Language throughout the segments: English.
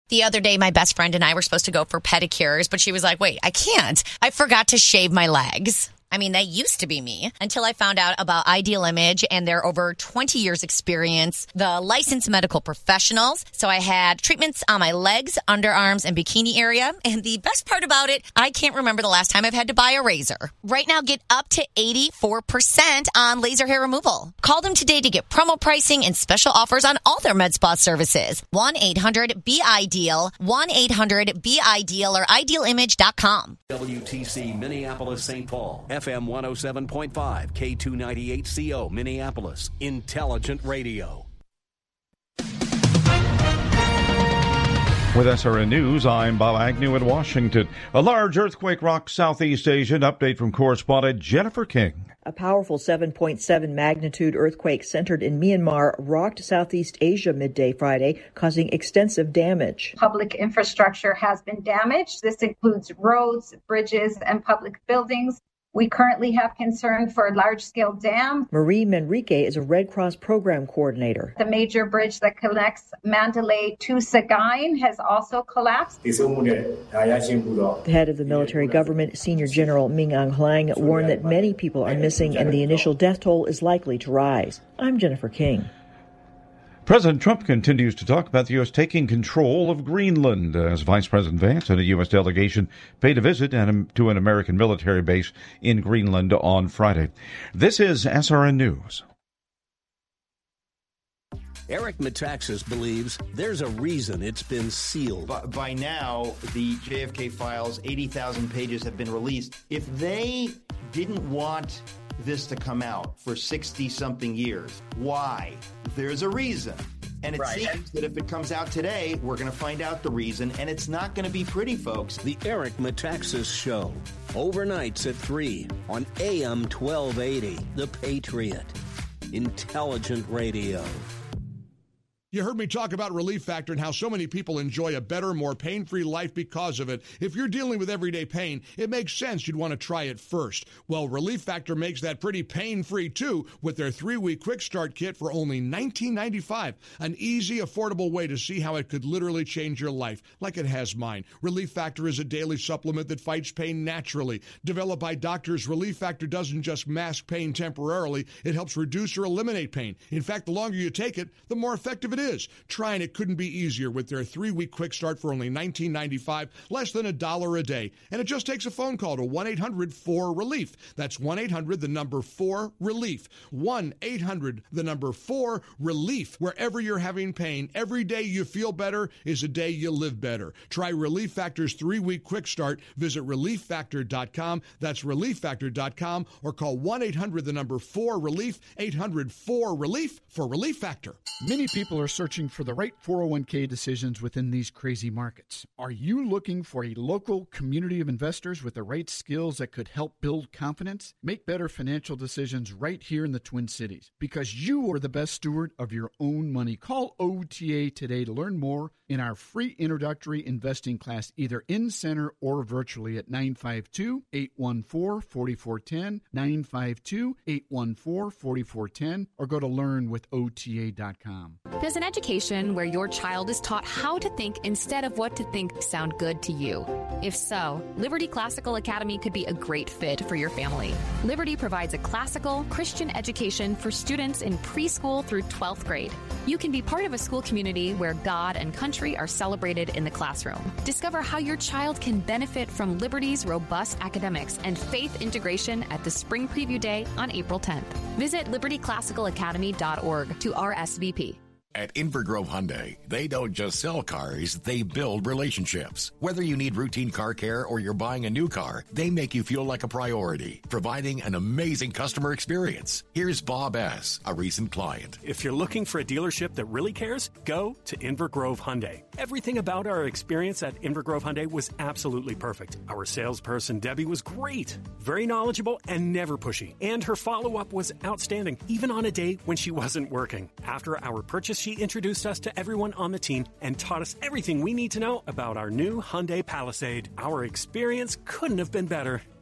The other day, my best friend and I were supposed to go for pedicures, but she was like, wait, I can't. I forgot to shave my legs. I mean, that used to be me until I found out about Ideal Image and their over 20 years experience, the licensed medical professionals. So I had treatments on my legs, underarms, and bikini area. And the best part about it, I can't remember the last time I've had to buy a razor. Right now, get up to 84% on laser hair removal. Call them today to get promo pricing and special offers on all their med spa services. 1-800-BE-IDEAL, 1-800-BE-IDEAL, or idealimage.com. WTC Minneapolis, St. Paul. FM 107.5, K298CO, Minneapolis. Intelligent Radio. With SRN News, I'm Bob Agnew in Washington. A large earthquake rocks Southeast Asia. An update from correspondent Jennifer King. A powerful 7.7 magnitude earthquake centered in Myanmar rocked Southeast Asia midday Friday, causing extensive damage. Public infrastructure has been damaged. This includes roads, bridges, and public buildings. We currently have concern for a large-scale dam. Marie Manrique is a Red Cross program coordinator. The major bridge that connects Mandalay to Sagaing has also collapsed. The head of the military government, Senior General Min Aung Hlaing, warned that many people are missing and the initial death toll is likely to rise. I'm Jennifer King. President Trump continues to talk about the U.S. taking control of Greenland as Vice President Vance and a U.S. delegation paid a visit to an American military base in Greenland on Friday. This is SRN News. Eric Metaxas believes there's a reason it's been sealed. By now, the JFK files, 80,000 pages, have been released. If they didn't want this to come out for 60-something years, why? There's a reason. And it seems that if it comes out today, we're going to find out the reason, and it's not going to be pretty, folks. The Eric Metaxas Show, overnights at 3 on AM 1280, The Patriot. Intelligent Radio. You heard me talk about Relief Factor and how so many people enjoy a better, more pain-free life because of it. If you're dealing with everyday pain, it makes sense you'd want to try it first. Well, Relief Factor makes that pretty pain-free, too, with their 3-week quick start kit for only $19.95. An easy, affordable way to see how it could literally change your life, like it has mine. Relief Factor is a daily supplement that fights pain naturally. Developed by doctors, Relief Factor doesn't just mask pain temporarily, it helps reduce or eliminate pain. In fact, the longer you take it, the more effective it is. Trying it couldn't be easier with their 3-week quick start for only $19.95, less than $1 a day. And it just takes a phone call to 1-800-4RELIEF. That's 1-800-4RELIEF. 1-800-4RELIEF. Wherever you're having pain, every day you feel better is a day you live better. Try Relief Factor's 3-week quick start. Visit ReliefFactor.com. That's ReliefFactor.com, or call 1-800-4RELIEF. 800-4RELIEF for Relief Factor. Many people are searching for the right 401k decisions within these crazy markets. Are you looking for a local community of investors with the right skills that could help build confidence? Make better financial decisions right here in the Twin Cities, because you are the best steward of your own money. Call OTA today to learn more in our free introductory investing class, either in center or virtually at 952-814-4410, 952-814-4410, or go to learnwithota.com. Does an education where your child is taught how to think instead of what to think sound good to you? If so, Liberty Classical Academy could be a great fit for your family. Liberty provides a classical Christian education for students in preschool through 12th grade. You can be part of a school community where God and country are celebrated in the classroom. Discover how your child can benefit from Liberty's robust academics and faith integration at the Spring Preview Day on April 10th. Visit libertyclassicalacademy.org to RSVP. At Inver Grove Hyundai, they don't just sell cars, they build relationships. Whether you need routine car care or you're buying a new car, they make you feel like a priority, providing an amazing customer experience. Here's Bob S., a recent client. If you're looking for a dealership that really cares, go to Inver Grove Hyundai. Everything about our experience at Inver Grove Hyundai was absolutely perfect. Our salesperson, Debbie, was great, very knowledgeable and never pushy. And her follow-up was outstanding, even on a day when she wasn't working. After our purchase, she introduced us to everyone on the team and taught us everything we need to know about our new Hyundai Palisade. Our experience couldn't have been better.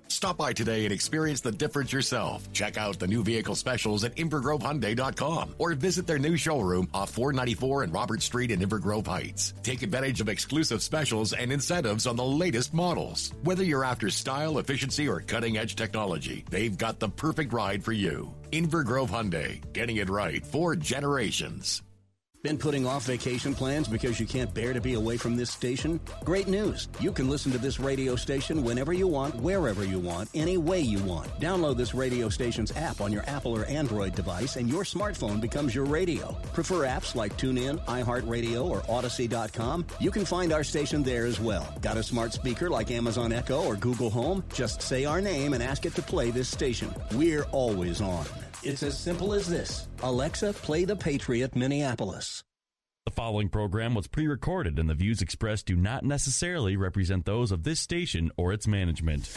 Stop by today and experience the difference yourself. Check out the new vehicle specials at InvergroveHyundai.com or visit their new showroom off 494 and Robert Street in Inver Grove Heights. Take advantage of exclusive specials and incentives on the latest models. Whether you're after style, efficiency, or cutting-edge technology, they've got the perfect ride for you. Inver Grove Hyundai, getting it right for generations. Been putting off vacation plans because you can't bear to be away from this station? Great news. You can listen to this radio station whenever you want, wherever you want, any way you want. Download this radio station's app on your Apple or Android device and your smartphone becomes your radio. Prefer apps like TuneIn, iHeartRadio, or Odyssey.com? You can find our station there as well. Got a smart speaker like Amazon Echo or Google Home? Just say our name and ask it to play this station. We're always on. It's as simple as this. Alexa, play The Patriot Minneapolis. The following program was pre-recorded and the views expressed do not necessarily represent those of this station or its management.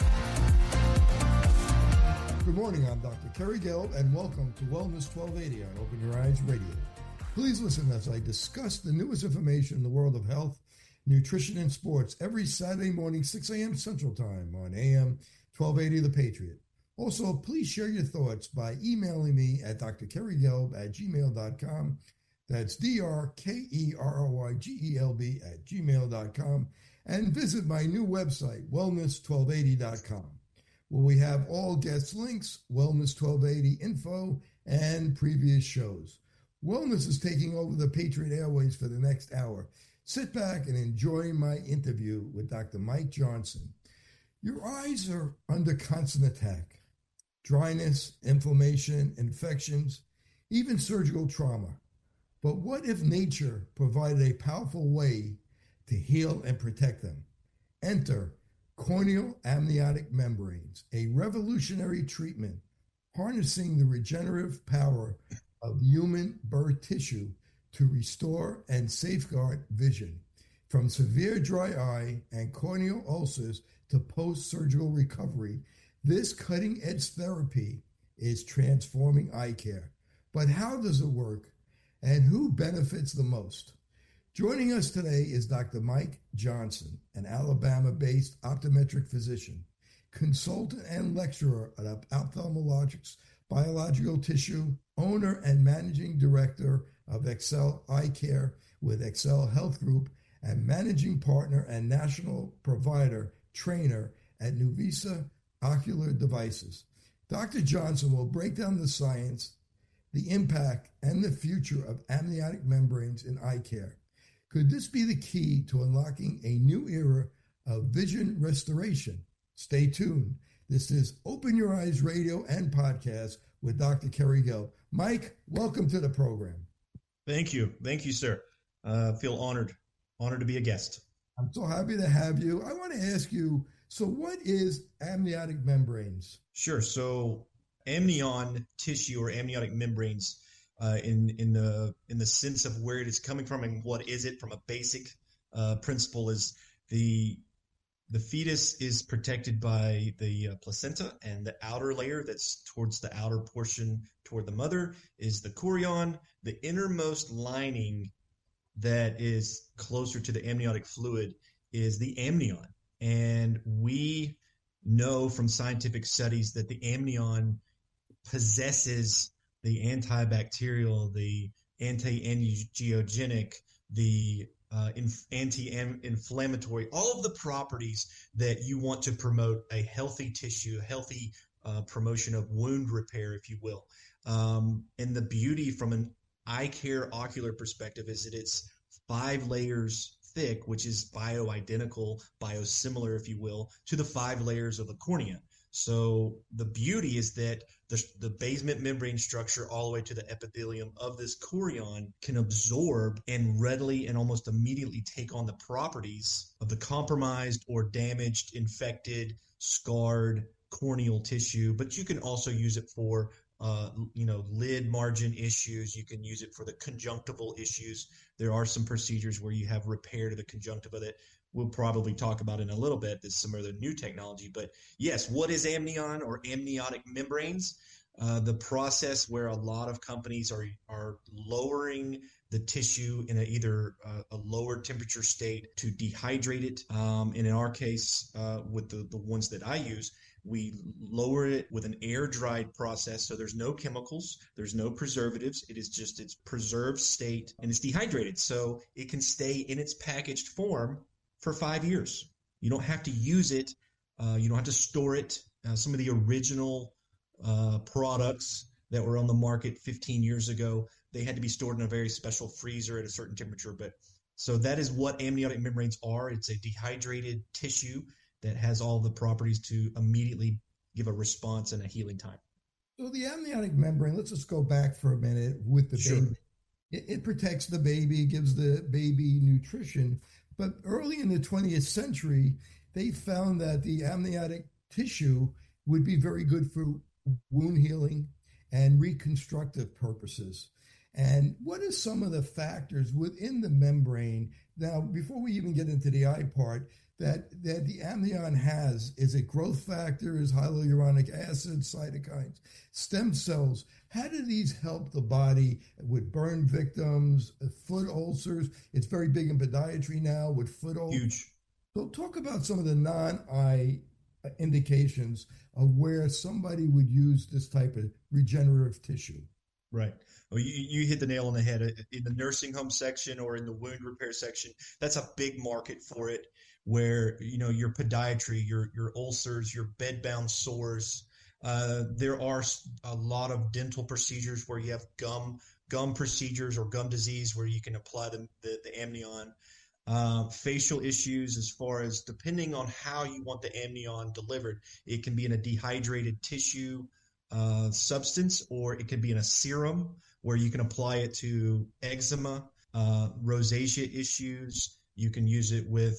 Good morning, I'm Dr. Kerry Gelb, and welcome to Wellness 1280 on Open Your Eyes Radio. Please listen as I discuss the newest information in the world of health, nutrition, and sports every Saturday morning, 6 a.m. Central Time on AM 1280 The Patriot. Also, please share your thoughts by emailing me at drkerrygelb@gmail.com. That's drkerrygelb@gmail.com. And visit my new website, wellness1280.com, where we have all guest links, Wellness 1280 info, and previous shows. Wellness is taking over the Patriot Airways for the next hour. Sit back and enjoy my interview with Dr. Mike Johnson. Your eyes are under constant attack. Dryness, inflammation, infections, even surgical trauma. But what if nature provided a powerful way to heal and protect them? Enter corneal amniotic membranes, a revolutionary treatment harnessing the regenerative power of human birth tissue to restore and safeguard vision. From severe dry eye and corneal ulcers to post-surgical recovery, this cutting-edge therapy is transforming eye care. But how does it work, and who benefits the most? Joining us today is Dr. Mike Johnson, an Alabama-based optometric physician, consultant and lecturer at Ophthalmologics Biological Tissue, owner and managing director of Excel Eye Care with Excel Health Group, and managing partner and national provider trainer at Nuvisa Ocular Devices. Dr. Johnson will break down the science, the impact, and the future of amniotic membranes in eye care. Could this be the key to unlocking a new era of vision restoration? Stay tuned. This is Open Your Eyes Radio and Podcast with Dr. Kerry Gelb. Mike, welcome to the program. Thank you. Thank you, sir. I feel honored to be a guest. I'm so happy to have you. I want to ask you, so what is amniotic membranes? Sure. So amnion tissue or amniotic membranes, in the sense of where it is coming from and what is it from a basic principle, is the fetus is protected by the placenta, and the outer layer that's towards the outer portion toward the mother is the chorion. The innermost lining that is closer to the amniotic fluid is the amnion. And we know from scientific studies that the amnion possesses the antibacterial, the anti-angiogenic, the anti-inflammatory, all of the properties that you want to promote a healthy tissue, a healthy promotion of wound repair, if you will. And the beauty from an eye care ocular perspective is that it's 5 layers thick, which is bioidentical, biosimilar, if you will, to the 5 layers of the cornea. So the beauty is that the basement membrane structure all the way to the epithelium of this chorion can absorb and readily and almost immediately take on the properties of the compromised or damaged, infected, scarred corneal tissue. But you can also use it for lid margin issues. You can use it for the conjunctival issues. There are some procedures where you have repair to the conjunctiva that we'll probably talk about in a little bit. There's some other new technology. But yes, what is amnion or amniotic membranes? The process where a lot of companies are lowering the tissue in either a lower temperature state to dehydrate it. And in our case, with the ones that I use, We lower it with an air-dried process, so there's no chemicals, there's no preservatives. It is just its preserved state, and it's dehydrated, so it can stay in its packaged form for 5 years. You don't have to use it. You don't have to store it. Some of the original products that were on the market 15 years ago, they had to be stored in a very special freezer at a certain temperature. But so that is what amniotic membranes are. It's a dehydrated tissue that has all the properties to immediately give a response and a healing time. So the amniotic membrane, let's just go back for a minute with the baby. It protects the baby, gives the baby nutrition. But early in the 20th century, they found that the amniotic tissue would be very good for wound healing and reconstructive purposes. And what are some of the factors within the membrane? Now, before we even get into the eye part, that the amnion has, is it growth factors, hyaluronic acid, cytokines, stem cells? How do these help the body with burn victims, foot ulcers? It's very big in podiatry now with foot ulcers. Huge. So talk about some of the non-eye indications of where somebody would use this type of regenerative tissue. Right. Well, you hit the nail on the head. In the nursing home section or in the wound repair section, that's a big market for it, where, you know, your podiatry, your ulcers, your bed-bound sores. There are a lot of dental procedures where you have gum procedures or gum disease where you can apply the amnion. Facial issues, as far as depending on how you want the amnion delivered, it can be in a dehydrated tissue substance, or it can be in a serum where you can apply it to eczema, rosacea issues. You can use it with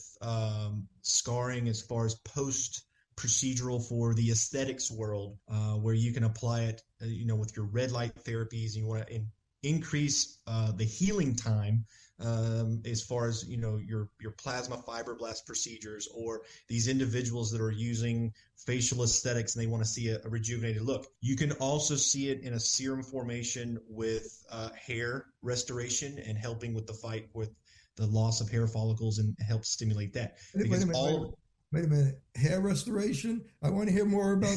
scarring as far as post-procedural for the aesthetics world, where you can apply it, with your red light therapies, and you want to increase the healing time as far as, your plasma fibroblast procedures, or these individuals that are using facial aesthetics and they want to see a rejuvenated look. You can also see it in a serum formation with hair restoration and helping with the fight with the loss of hair follicles, and help stimulate that. Wait a minute. Hair restoration? I want to hear more about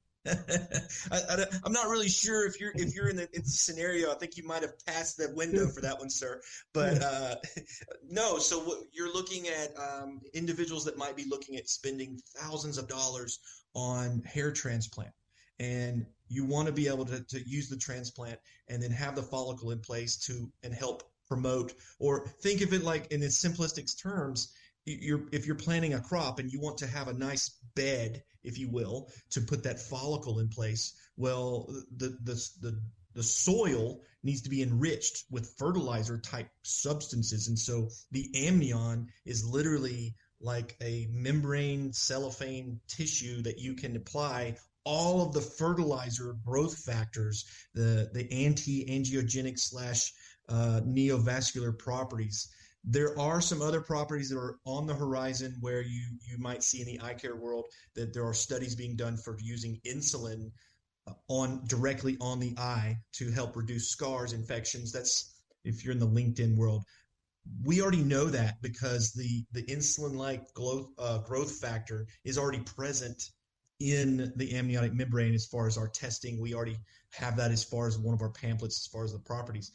that. I'm not really sure if you're in the scenario. I think you might have passed that window for that one, sir. But no. So what you're looking at, individuals that might be looking at spending thousands of dollars on hair transplant, and you want to be able to use the transplant and then have the follicle in place and help promote, or think of it like in its simplistic terms. If you're planting a crop and you want to have a nice bed, if you will, to put that follicle in place, well, the soil needs to be enriched with fertilizer type substances. And so the amnion is literally like a membrane cellophane tissue that you can apply all of the fertilizer growth factors, the anti-angiogenic / neovascular properties. There are some other properties that are on the horizon where you might see in the eye care world that there are studies being done for using insulin directly on the eye to help reduce scars, infections. That's if you're in the LinkedIn world. We already know that because the insulin-like growth factor is already present in the amniotic membrane. As far as our testing, we already have that as far as one of our pamphlets, as far as the properties.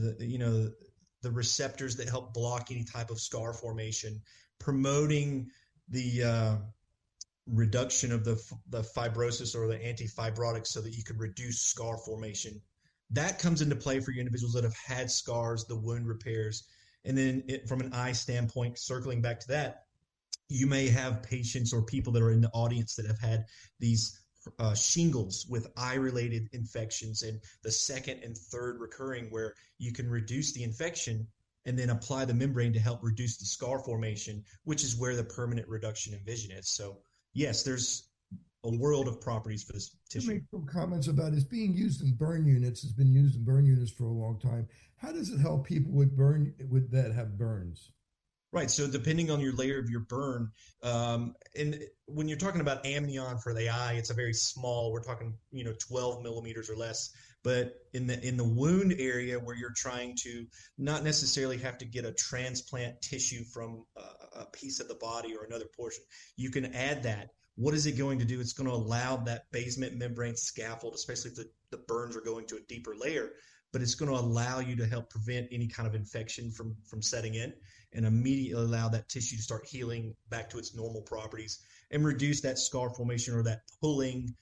The receptors that help block any type of scar formation, promoting the reduction of the fibrosis or the anti-fibrotics so that you can reduce scar formation. That comes into play for your individuals that have had scars, the wound repairs. And then from an eye standpoint, circling back to that, you may have patients or people that are in the audience that have had these shingles with eye-related infections, and the second and third recurring, where you can reduce the infection and then apply the membrane to help reduce the scar formation, which is where the permanent reduction in vision is. So yes, there's a world of properties for this tissue. Make some comments about it's being used in burn units. It's been used in burn units for a long time. How does it help people that have burns? Right. So depending on your layer of your burn, and when you're talking about amnion for the eye, it's a very small, we're talking, 12 millimeters or less. But in the wound area where you're trying to not necessarily have to get a transplant tissue from a piece of the body or another portion, you can add that. What is it going to do? It's going to allow that basement membrane scaffold, especially if the burns are going to a deeper layer, but it's going to allow you to help prevent any kind of infection from setting in and immediately allow that tissue to start healing back to its normal properties and reduce that scar formation or that pulling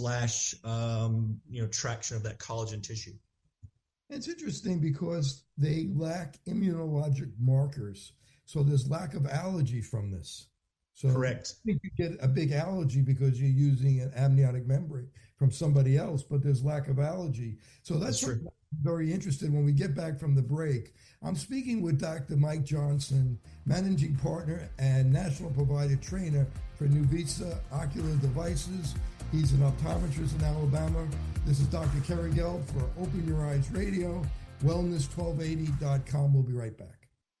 / traction of that collagen tissue. It's interesting because they lack immunologic markers. So there's lack of allergy from this. So correct. You could get a big allergy because you're using an amniotic membrane from somebody else, but there's lack of allergy. So that's true. I'm very interested when we get back from the break. I'm speaking with Dr. Mike Johnson, managing partner and national provider trainer for Nuvista Ocular Devices. He's an optometrist in Alabama. This is Dr. Kerry Gelb for Open Your Eyes Radio, wellness1280.com. We'll be right back.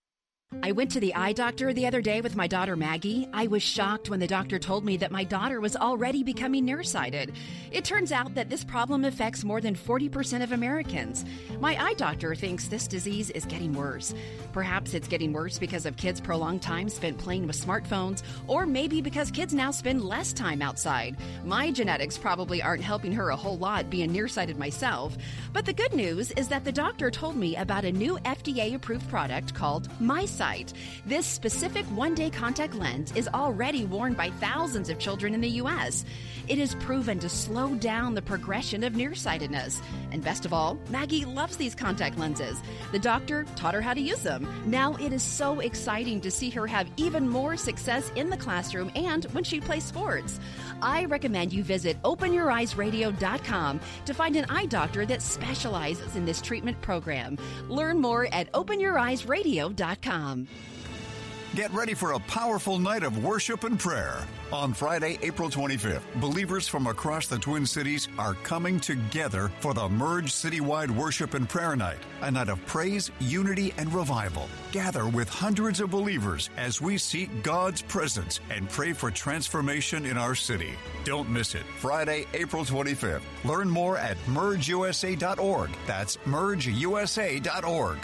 I went to the eye doctor the other day with my daughter Maggie. I was shocked when the doctor told me that my daughter was already becoming nearsighted. It turns out that this problem affects more than 40% of Americans. My eye doctor thinks this disease is getting worse. Perhaps it's getting worse because of kids' prolonged time spent playing with smartphones, or maybe because kids now spend less time outside. My genetics probably aren't helping her a whole lot being nearsighted myself. But the good news is that the doctor told me about a new FDA-approved product called MiSight. This specific one-day contact lens is already worn by thousands of children in the U.S. It is proven to slow down the progression of nearsightedness. And best of all, Maggie loves these contact lenses. The doctor taught her how to use them. Now it is so exciting to see her have even more success in the classroom and when she plays sports. I recommend you visit OpenYourEyesRadio.com to find an eye doctor that specializes in this treatment program. Learn more at OpenYourEyesRadio.com. Get ready for a powerful night of worship and prayer. On Friday, April 25th, believers from across the Twin Cities are coming together for the Merge Citywide Worship and Prayer Night, a night of praise, unity, and revival. Gather with hundreds of believers as we seek God's presence and pray for transformation in our city. Don't miss it. Friday, April 25th. Learn more at mergeusa.org. That's mergeusa.org.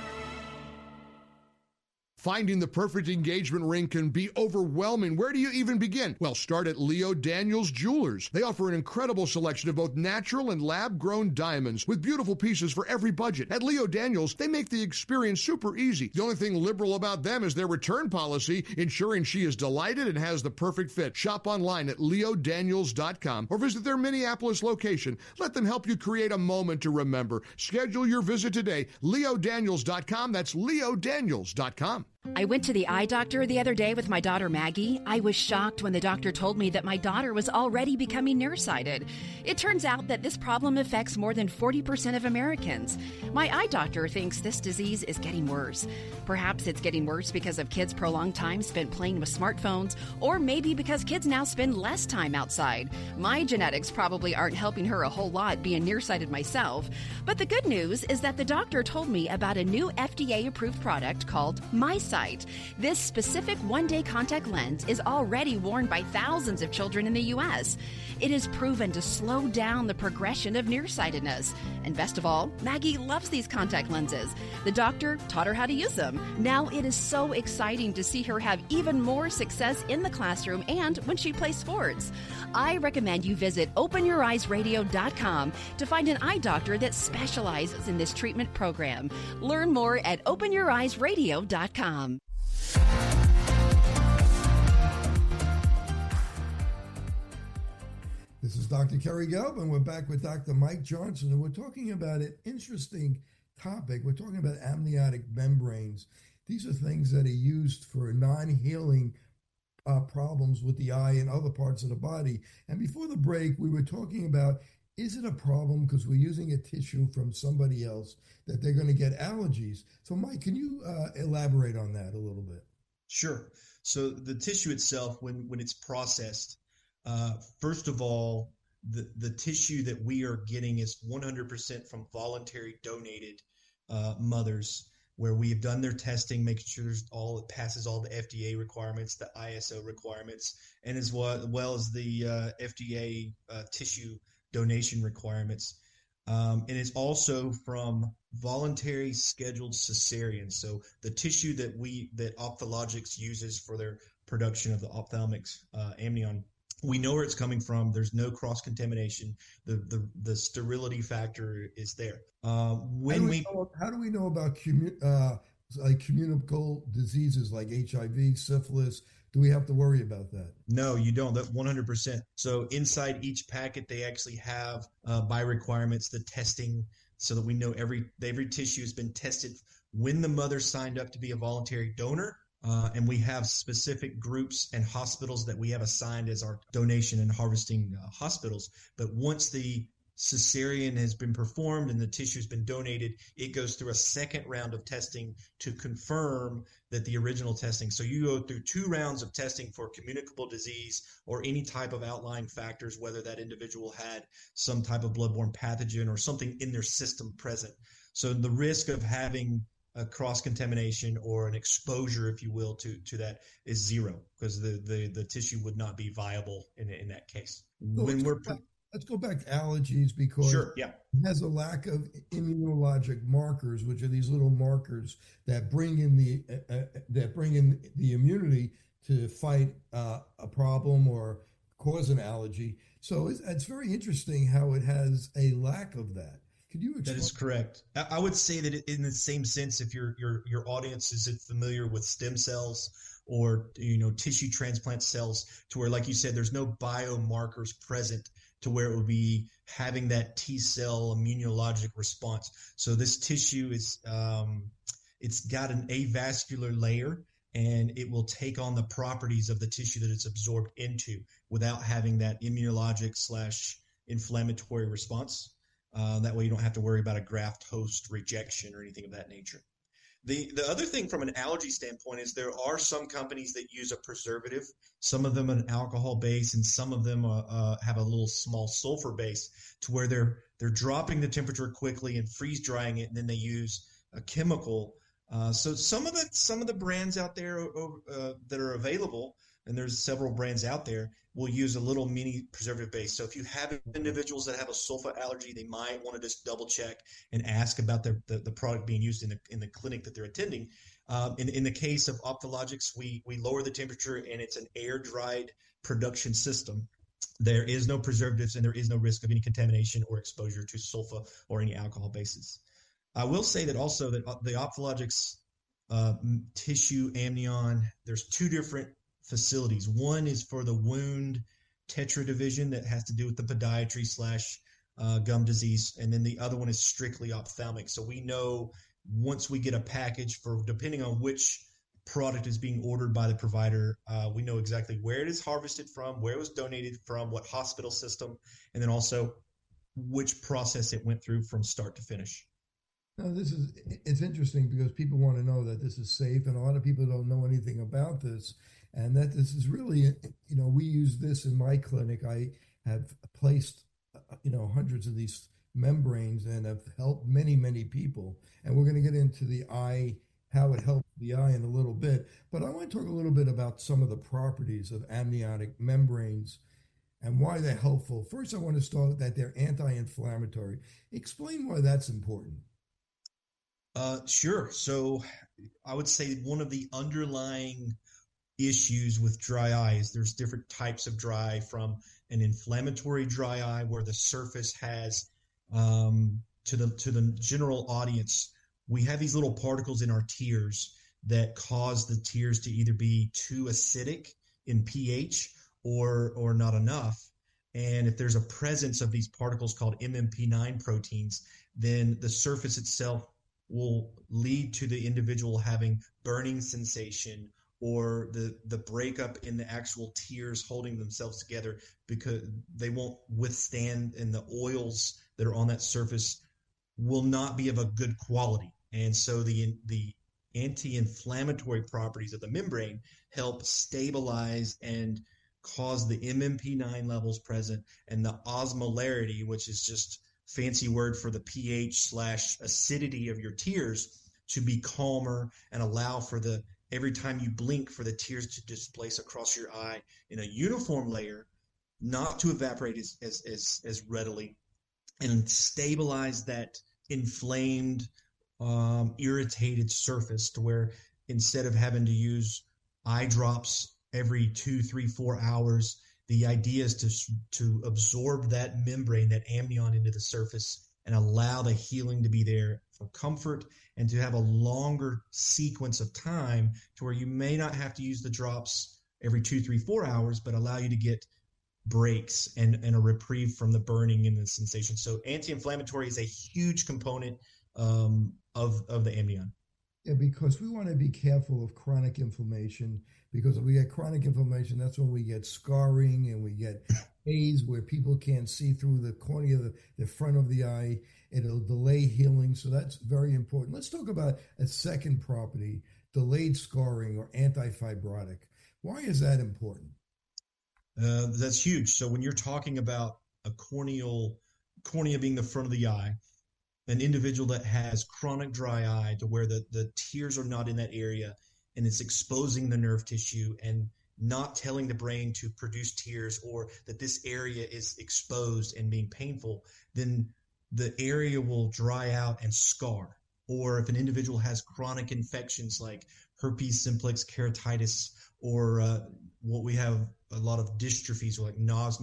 Finding the perfect engagement ring can be overwhelming. Where do you even begin? Well, start at Leo Daniels Jewelers. They offer an incredible selection of both natural and lab-grown diamonds with beautiful pieces for every budget. At Leo Daniels, they make the experience super easy. The only thing liberal about them is their return policy, ensuring she is delighted and has the perfect fit. Shop online at leodaniels.com or visit their Minneapolis location. Let them help you create a moment to remember. Schedule your visit today. leodaniels.com. That's leodaniels.com. I went to the eye doctor the other day with my daughter Maggie. I was shocked when the doctor told me that my daughter was already becoming nearsighted. It turns out that this problem affects more than 40% of Americans. My eye doctor thinks this disease is getting worse. Perhaps it's getting worse because of kids' prolonged time spent playing with smartphones, or maybe because kids now spend less time outside. My genetics probably aren't helping her a whole lot being nearsighted myself. But the good news is that the doctor told me about a new FDA-approved product called MiSight. This specific one-day contact lens is already worn by thousands of children in the U.S. It is proven to slow down the progression of nearsightedness. And best of all, Maggie loves these contact lenses. The doctor taught her how to use them. Now it is so exciting to see her have even more success in the classroom and when she plays sports. I recommend you visit OpenYourEyesRadio.com to find an eye doctor that specializes in this treatment program. Learn more at OpenYourEyesRadio.com. This is Dr. Kerry Gelb, and we're back with Dr. Mike Johnson, and we're talking about an interesting topic. We're talking about amniotic membranes. These are things that are used for non-healing problems with the eye and other parts of the body. And before the break, we were talking about, is it a problem because we're using a tissue from somebody else that they're going to get allergies? So, Mike, can you elaborate on that a little bit? Sure. So the tissue itself, when it's processed, first of all, the tissue that we are getting is 100% from voluntary donated mothers, where we have done their testing, making sure it passes all the FDA requirements, the ISO requirements, and as well as the FDA tissue donation requirements. And it's also from voluntary scheduled cesareans. So the tissue that Ophthalmologics uses for their production of the ophthalmics amnion We know where it's coming from. There's no cross-contamination. The sterility factor is there. How do we know about communicable diseases like HIV, syphilis? Do we have to worry about that? No, you don't. That 100%. So inside each packet, they actually have by requirements the testing, so that we know every tissue has been tested when the mother signed up to be a voluntary donor. And we have specific groups and hospitals that we have assigned as our donation and harvesting hospitals. But once the cesarean has been performed and the tissue has been donated, it goes through a second round of testing to confirm that the original testing. So you go through 2 rounds of testing for communicable disease or any type of outlying factors, whether that individual had some type of bloodborne pathogen or something in their system present. So the risk of having a cross-contamination or an exposure, if you will, to that is 0, because the tissue would not be viable in that case. Let's go back to allergies, because it has a lack of immunologic markers, which are these little markers that bring in the immunity to fight a problem or cause an allergy. So it's very interesting how it has a lack of that. Could you explain? That is correct. I would say that in the same sense, if your audience is familiar with stem cells or tissue transplant cells, to where, like you said, there's no biomarkers present to where it would be having that T cell immunologic response. So this tissue is it's got an avascular layer, and it will take on the properties of the tissue that it's absorbed into without having that immunologic / inflammatory response. That way you don't have to worry about a graft host rejection or anything of that nature. The other thing from an allergy standpoint is there are some companies that use a preservative, some of them an alcohol base, and some of them have a little small sulfur base, to where they're dropping the temperature quickly and freeze drying it, and then they use a chemical. So some of the brands out there that are available, and there's several brands out there, will use a little mini preservative base. So if you have individuals that have a sulfa allergy, they might want to just double check and ask about the product being used in the clinic that they're attending. In the case of Ophthalogix, we lower the temperature, and it's an air-dried production system. There is no preservatives, and there is no risk of any contamination or exposure to sulfa or any alcohol bases. I will say that also that the Ophthalogix tissue amnion, there's 2 different facilities. One is for the wound tetra division that has to do with the podiatry / gum disease, and then the other one is strictly ophthalmic. So we know once we get a package for, depending on which product is being ordered by the provider, we know exactly where it is harvested from, where it was donated from, what hospital system, and then also which process it went through from start to finish. Now, it's interesting because people want to know that this is safe, and a lot of people don't know anything about this. And that this is really, we use this in my clinic. I have placed, hundreds of these membranes and have helped many, many people. And we're going to get into the eye, how it helps the eye in a little bit. But I want to talk a little bit about some of the properties of amniotic membranes and why they're helpful. First, I want to start that they're anti-inflammatory. Explain why that's important. Sure. So I would say one of the underlying issues with dry eye is there's different types of dry, from an inflammatory dry eye where the surface has to the general audience, we have these little particles in our tears that cause the tears to either be too acidic in pH or not enough. And if there's a presence of these particles called MMP9 proteins, then the surface itself will lead to the individual having burning sensation, or the breakup in the actual tears holding themselves together because they won't withstand, and the oils that are on that surface will not be of a good quality. And so the anti-inflammatory properties of the membrane help stabilize and cause the MMP9 levels present, and the osmolarity, which is just fancy word for the pH / acidity of your tears, to be calmer and allow for the every time you blink for the tears to displace across your eye in a uniform layer, not to evaporate as readily, and stabilize that inflamed, irritated surface, to where instead of having to use eye drops every 2, 3, 4 hours the idea is to absorb that membrane, that amnion, into the surface and allow the healing to be there for comfort and to have a longer sequence of time to where you may not have to use the drops every 2, 3, 4 hours, but allow you to get breaks and a reprieve from the burning and the sensation. So anti-inflammatory is a huge component of the amnion. Yeah, because we want to be careful of chronic inflammation, because if we get chronic inflammation, that's when we get scarring and we get haze where people can't see through the cornea of the front of the eye. It'll delay healing, so that's very important. Let's talk about a second property, delayed scarring or anti-fibrotic. Why is that important? That's huge. So when you're talking about a cornea being the front of the eye, an individual that has chronic dry eye to where the tears are not in that area and it's exposing the nerve tissue and not telling the brain to produce tears, or that this area is exposed and being painful, then the area will dry out and scar. Or if an individual has chronic infections like herpes simplex keratitis, or what we have a lot of dystrophies like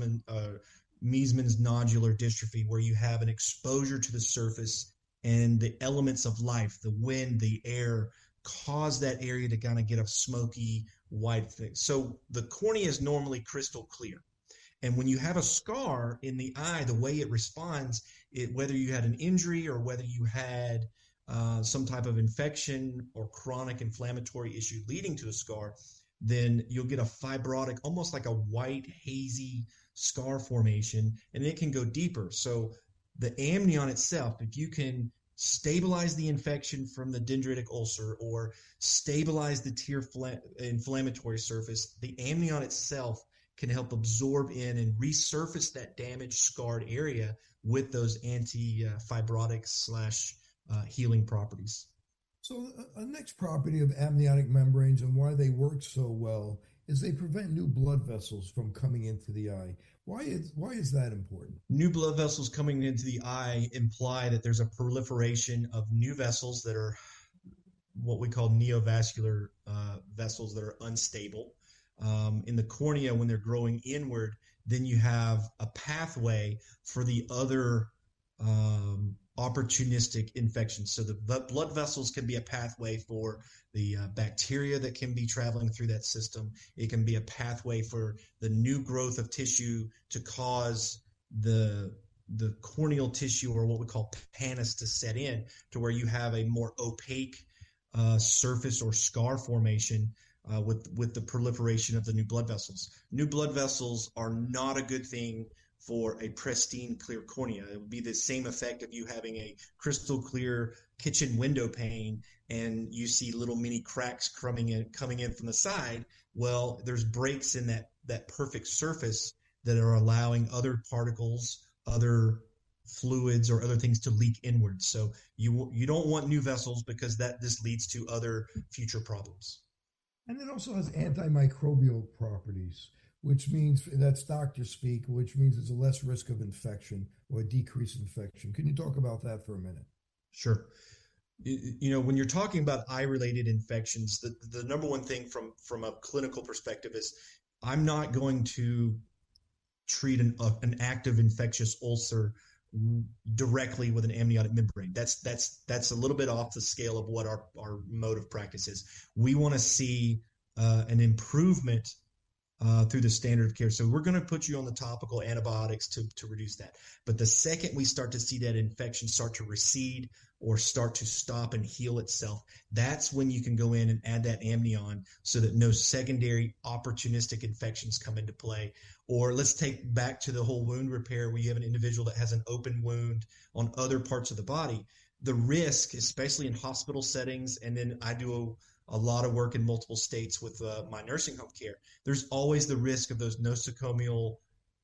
Meesman's nodular dystrophy, where you have an exposure to the surface and the elements of life, the wind, the air, cause that area to kind of get a smoky white thing. So the cornea is normally crystal clear. And when you have a scar in the eye, the way it responds, whether you had an injury or whether you had some type of infection or chronic inflammatory issue leading to a scar, then you'll get a fibrotic, almost like a white, hazy scar formation, and it can go deeper. So the amnion itself, if you can stabilize the infection from the dendritic ulcer or stabilize the tear inflammatory surface, the amnion itself can help absorb in and resurface that damaged, scarred area with those anti-fibrotic / healing properties. So a next property of amniotic membranes and why they work so well is they prevent new blood vessels from coming into the eye. Why is that important? New blood vessels coming into the eye imply that there's a proliferation of new vessels that are what we call neovascular vessels that are unstable. In the cornea, when they're growing inward, then you have a pathway for the other opportunistic infections. So the blood vessels can be a pathway for the bacteria that can be traveling through that system. It can be a pathway for the new growth of tissue to cause the corneal tissue, or what we call pannus, to set in, to where you have a more opaque surface or scar formation with the proliferation of the new blood vessels. New blood vessels are not a good thing for a pristine, clear cornea. It would be the same effect of you having a crystal clear kitchen window pane and you see little mini cracks coming in from the side. Well, there's breaks in that perfect surface that are allowing other particles, other fluids, or other things to leak inward. So you don't want new vessels, because this leads to other future problems. And it also has antimicrobial properties, which means, that's doctor speak, which means there's a less risk of infection or a decreased infection. Can you talk about that for a minute? Sure. When you're talking about eye-related infections, the number one thing from a clinical perspective is I'm not going to treat an active infectious ulcer directly with an amniotic membrane. That's a little bit off the scale of what our mode of practice is. We want to see an improvement through the standard of care. So we're going to put you on the topical antibiotics to reduce that. But the second we start to see that infection start to recede or start to stop and heal itself, that's when you can go in and add that amnion so that no secondary opportunistic infections come into play. Or let's take back to the whole wound repair, where you have an individual that has an open wound on other parts of the body. The risk, especially in hospital settings, and then I do a lot of work in multiple states with my nursing home care, there's always the risk of those nosocomial,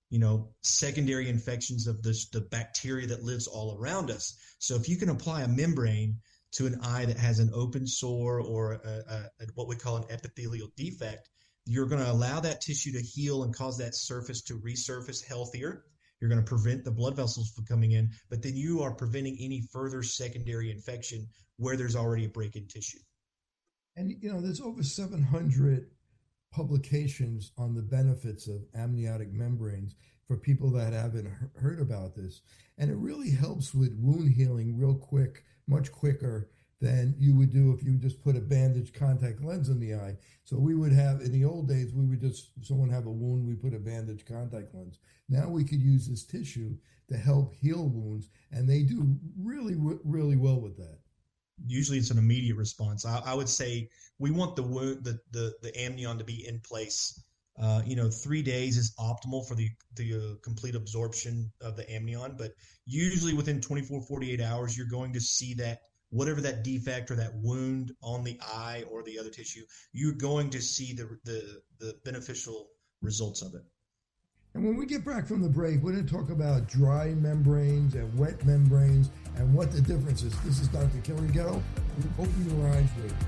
secondary infections of the bacteria that lives all around us. So if you can apply a membrane to an eye that has an open sore or what we call an epithelial defect, you're going to allow that tissue to heal and cause that surface to resurface healthier. You're going to prevent the blood vessels from coming in, but then you are preventing any further secondary infection where there's already a break in tissue. And, there's over 700 publications on the benefits of amniotic membranes for people that haven't heard about this. And it really helps with wound healing real quick, much quicker than you would do if you just put a bandaged contact lens in the eye. So we would have, in the old days, we would just, someone have a wound, we put a bandaged contact lens. Now we could use this tissue to help heal wounds, and they do really, really well with that. Usually it's an immediate response. I would say we want the amnion to be in place. 3 days is optimal for the complete absorption of the amnion, but usually within 24, 48 hours, you're going to see that whatever that defect or that wound on the eye or the other tissue, you're going to see the beneficial results of it. And when we get back from the break, we're going to talk about dry membranes and wet membranes and what the difference is. This is Dr. Kelly Gettle. Open your eyes, wait.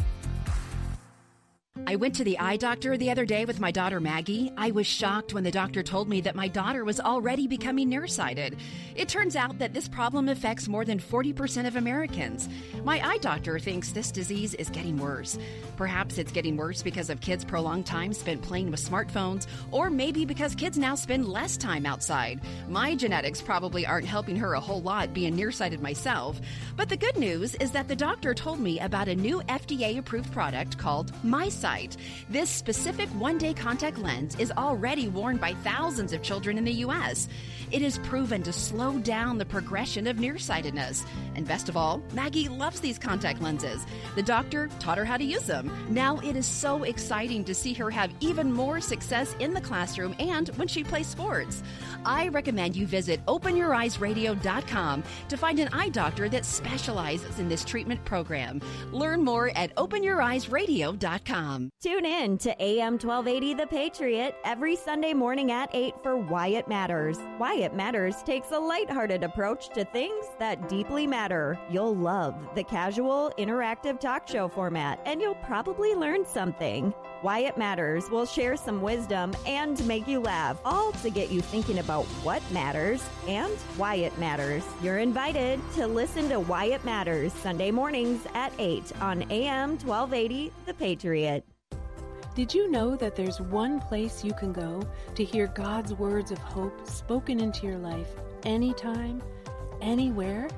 I went to the eye doctor the other day with my daughter Maggie. I was shocked when the doctor told me that my daughter was already becoming nearsighted. It turns out that this problem affects more than 40% of Americans. My eye doctor thinks this disease is getting worse. Perhaps it's getting worse because of kids' prolonged time spent playing with smartphones, or maybe because kids now spend less time outside. My genetics probably aren't helping her a whole lot being nearsighted myself. But the good news is that the doctor told me about a new FDA-approved product called MiSight. This specific one-day contact lens is already worn by thousands of children in the U.S. It is proven to slow down the progression of nearsightedness. And best of all, Maggie loves these contact lenses. The doctor taught her how to use them. Now it is so exciting to see her have even more success in the classroom and when she plays sports. I recommend you visit OpenYourEyesRadio.com to find an eye doctor that specializes in this treatment program. Learn more at OpenYourEyesRadio.com. Tune in to AM 1280 The Patriot every Sunday morning at 8 for Why It Matters. Why It Matters takes a lighthearted approach to things that deeply matter. You'll love the casual, interactive talk show format, and you'll probably learn something. Why It Matters will share some wisdom and make you laugh, all to get you thinking about what matters and why it matters. You're invited to listen to Why It Matters Sunday mornings at 8 on AM 1280 The Patriot. Did you know that there's one place you can go to hear God's words of hope spoken into your life anytime, anywhere?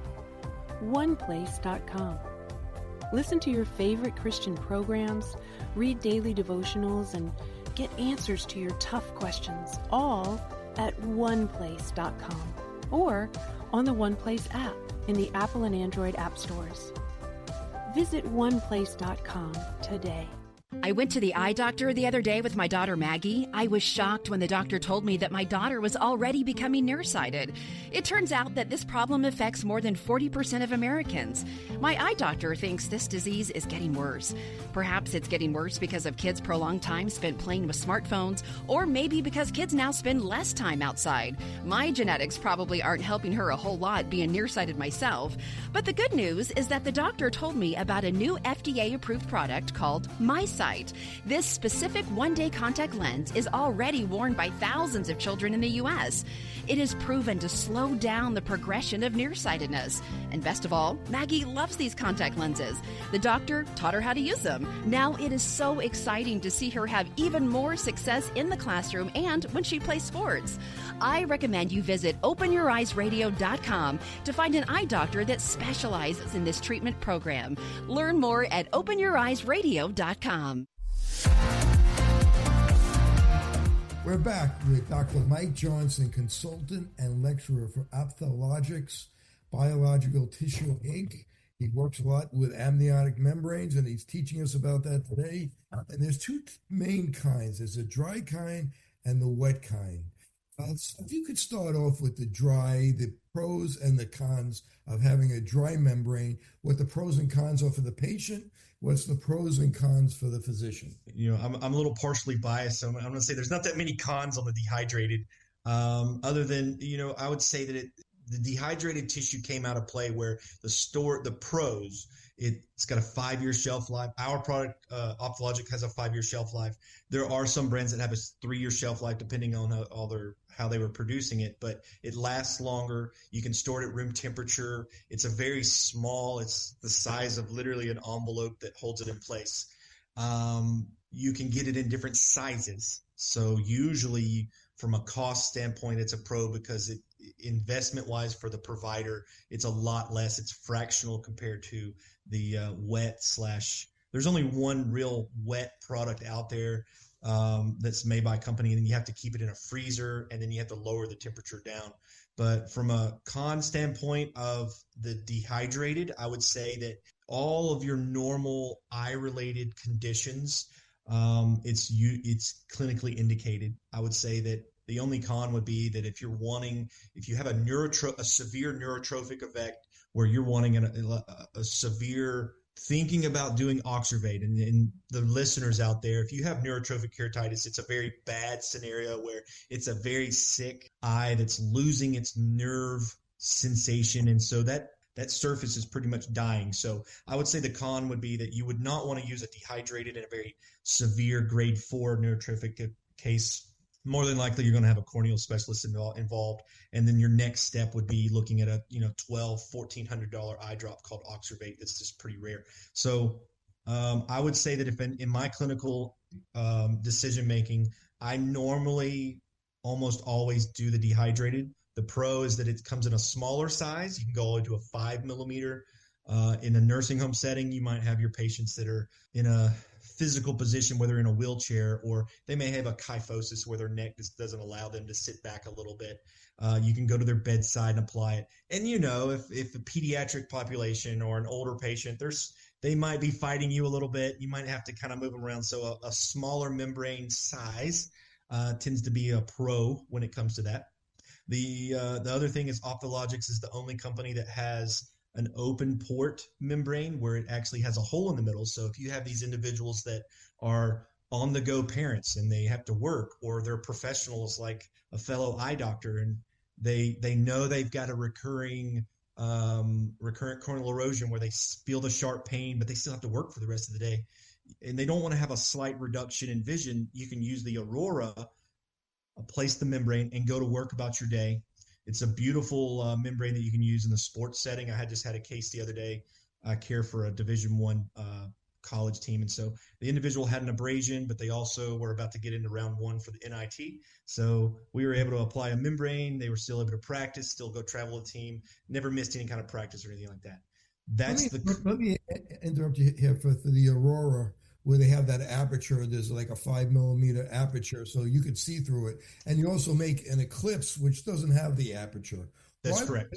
OnePlace.com. Listen to your favorite Christian programs, read daily devotionals, and get answers to your tough questions, all at OnePlace.com or on the OnePlace app in the Apple and Android app stores. Visit OnePlace.com today. I went to the eye doctor the other day with my daughter Maggie. I was shocked when the doctor told me that my daughter was already becoming nearsighted. It turns out that this problem affects more than 40% of Americans. My eye doctor thinks this disease is getting worse. Perhaps it's getting worse because of kids' prolonged time spent playing with smartphones, or maybe because kids now spend less time outside. My genetics probably aren't helping her a whole lot being nearsighted myself. But the good news is that the doctor told me about a new FDA-approved product called MiSight. This specific one-day contact lens is already worn by thousands of children in the U.S. It is proven to slow down the progression of nearsightedness. And best of all, Maggie loves these contact lenses. The doctor taught her how to use them. Now it is so exciting to see her have even more success in the classroom and when she plays sports. I recommend you visit OpenYourEyesRadio.com to find an eye doctor that specializes in this treatment program. Learn more at OpenYourEyesRadio.com. We're back with Dr. Mike Johnson, consultant and lecturer for Ophthalmologics, Biological Tissue Inc. He works a lot with amniotic membranes, and he's teaching us about that today. And there's two main kinds. There's a dry kind and the wet kind. So if you could start off with the dry, the pros and the cons of having a dry membrane, what the pros and cons are for the patient, what's the pros and cons for the physician? You know, I'm a little partially biased, so I'm going to say there's not that many cons on the dehydrated, other than, you know, I would say that the dehydrated tissue came out of play where the pros, it's got a 5-year shelf life. Our product, Ophthalmologic, has a 5-year shelf life. There are some brands that have a 3-year shelf life, depending on how they were producing it, but it lasts longer. You can store it at room temperature. It's a very small, it's the size of literally an envelope that holds it in place. you can get it in different sizes. So usually from a cost standpoint, it's a pro because investment wise for the provider, it's a lot less. It's fractional compared to the wet / there's only one real wet product out there that's made by a company, and then you have to keep it in a freezer, and then you have to lower the temperature down. But from a con standpoint of the dehydrated, I would say that all of your normal eye-related conditions, it's clinically indicated. I would say that the only con would be that if you have a severe neurotrophic effect where you're wanting a severe thinking about doing Oxervate, and the listeners out there, if you have neurotrophic keratitis, it's a very bad scenario where it's a very sick eye that's losing its nerve sensation. And so that surface is pretty much dying. So I would say the con would be that you would not want to use a dehydrated in a very severe grade 4 neurotrophic case. More than likely, you're going to have a corneal specialist involved. And then your next step would be looking at a $1,400 eye drop called Oxervate. That's just pretty rare. So I would say that if in my clinical decision making, I normally almost always do the dehydrated. The pro is that it comes in a smaller size. You can go into a 5 millimeter. In a nursing home setting, you might have your patients that are in a physical position, whether in a wheelchair, or they may have a kyphosis where their neck just doesn't allow them to sit back a little bit. You can go to their bedside and apply it. And if a pediatric population or an older patient, they might be fighting you a little bit. You might have to kind of move them around. So a smaller membrane size tends to be a pro when it comes to that. The other thing is Ophthalmologix is the only company that has an open port membrane where it actually has a hole in the middle. So if you have these individuals that are on the go parents and they have to work, or they're professionals like a fellow eye doctor, and they know they've got a recurrent corneal erosion where they feel the sharp pain, but they still have to work for the rest of the day, and they don't want to have a slight reduction in vision, you can use the Aurora, place the membrane, and go to work about your day. It's a beautiful membrane that you can use in the sports setting. I just had a case the other day. I care for a Division I college team, and so the individual had an abrasion, but they also were about to get into round 1 for the NIT. So we were able to apply a membrane. They were still able to practice, still go travel with the team, never missed any kind of practice or anything like that. Let me interrupt you here for the Aurora, where they have that aperture. There's like a 5 millimeter aperture, so you could see through it. And you also make an Eclipse, which doesn't have the aperture. That's correct.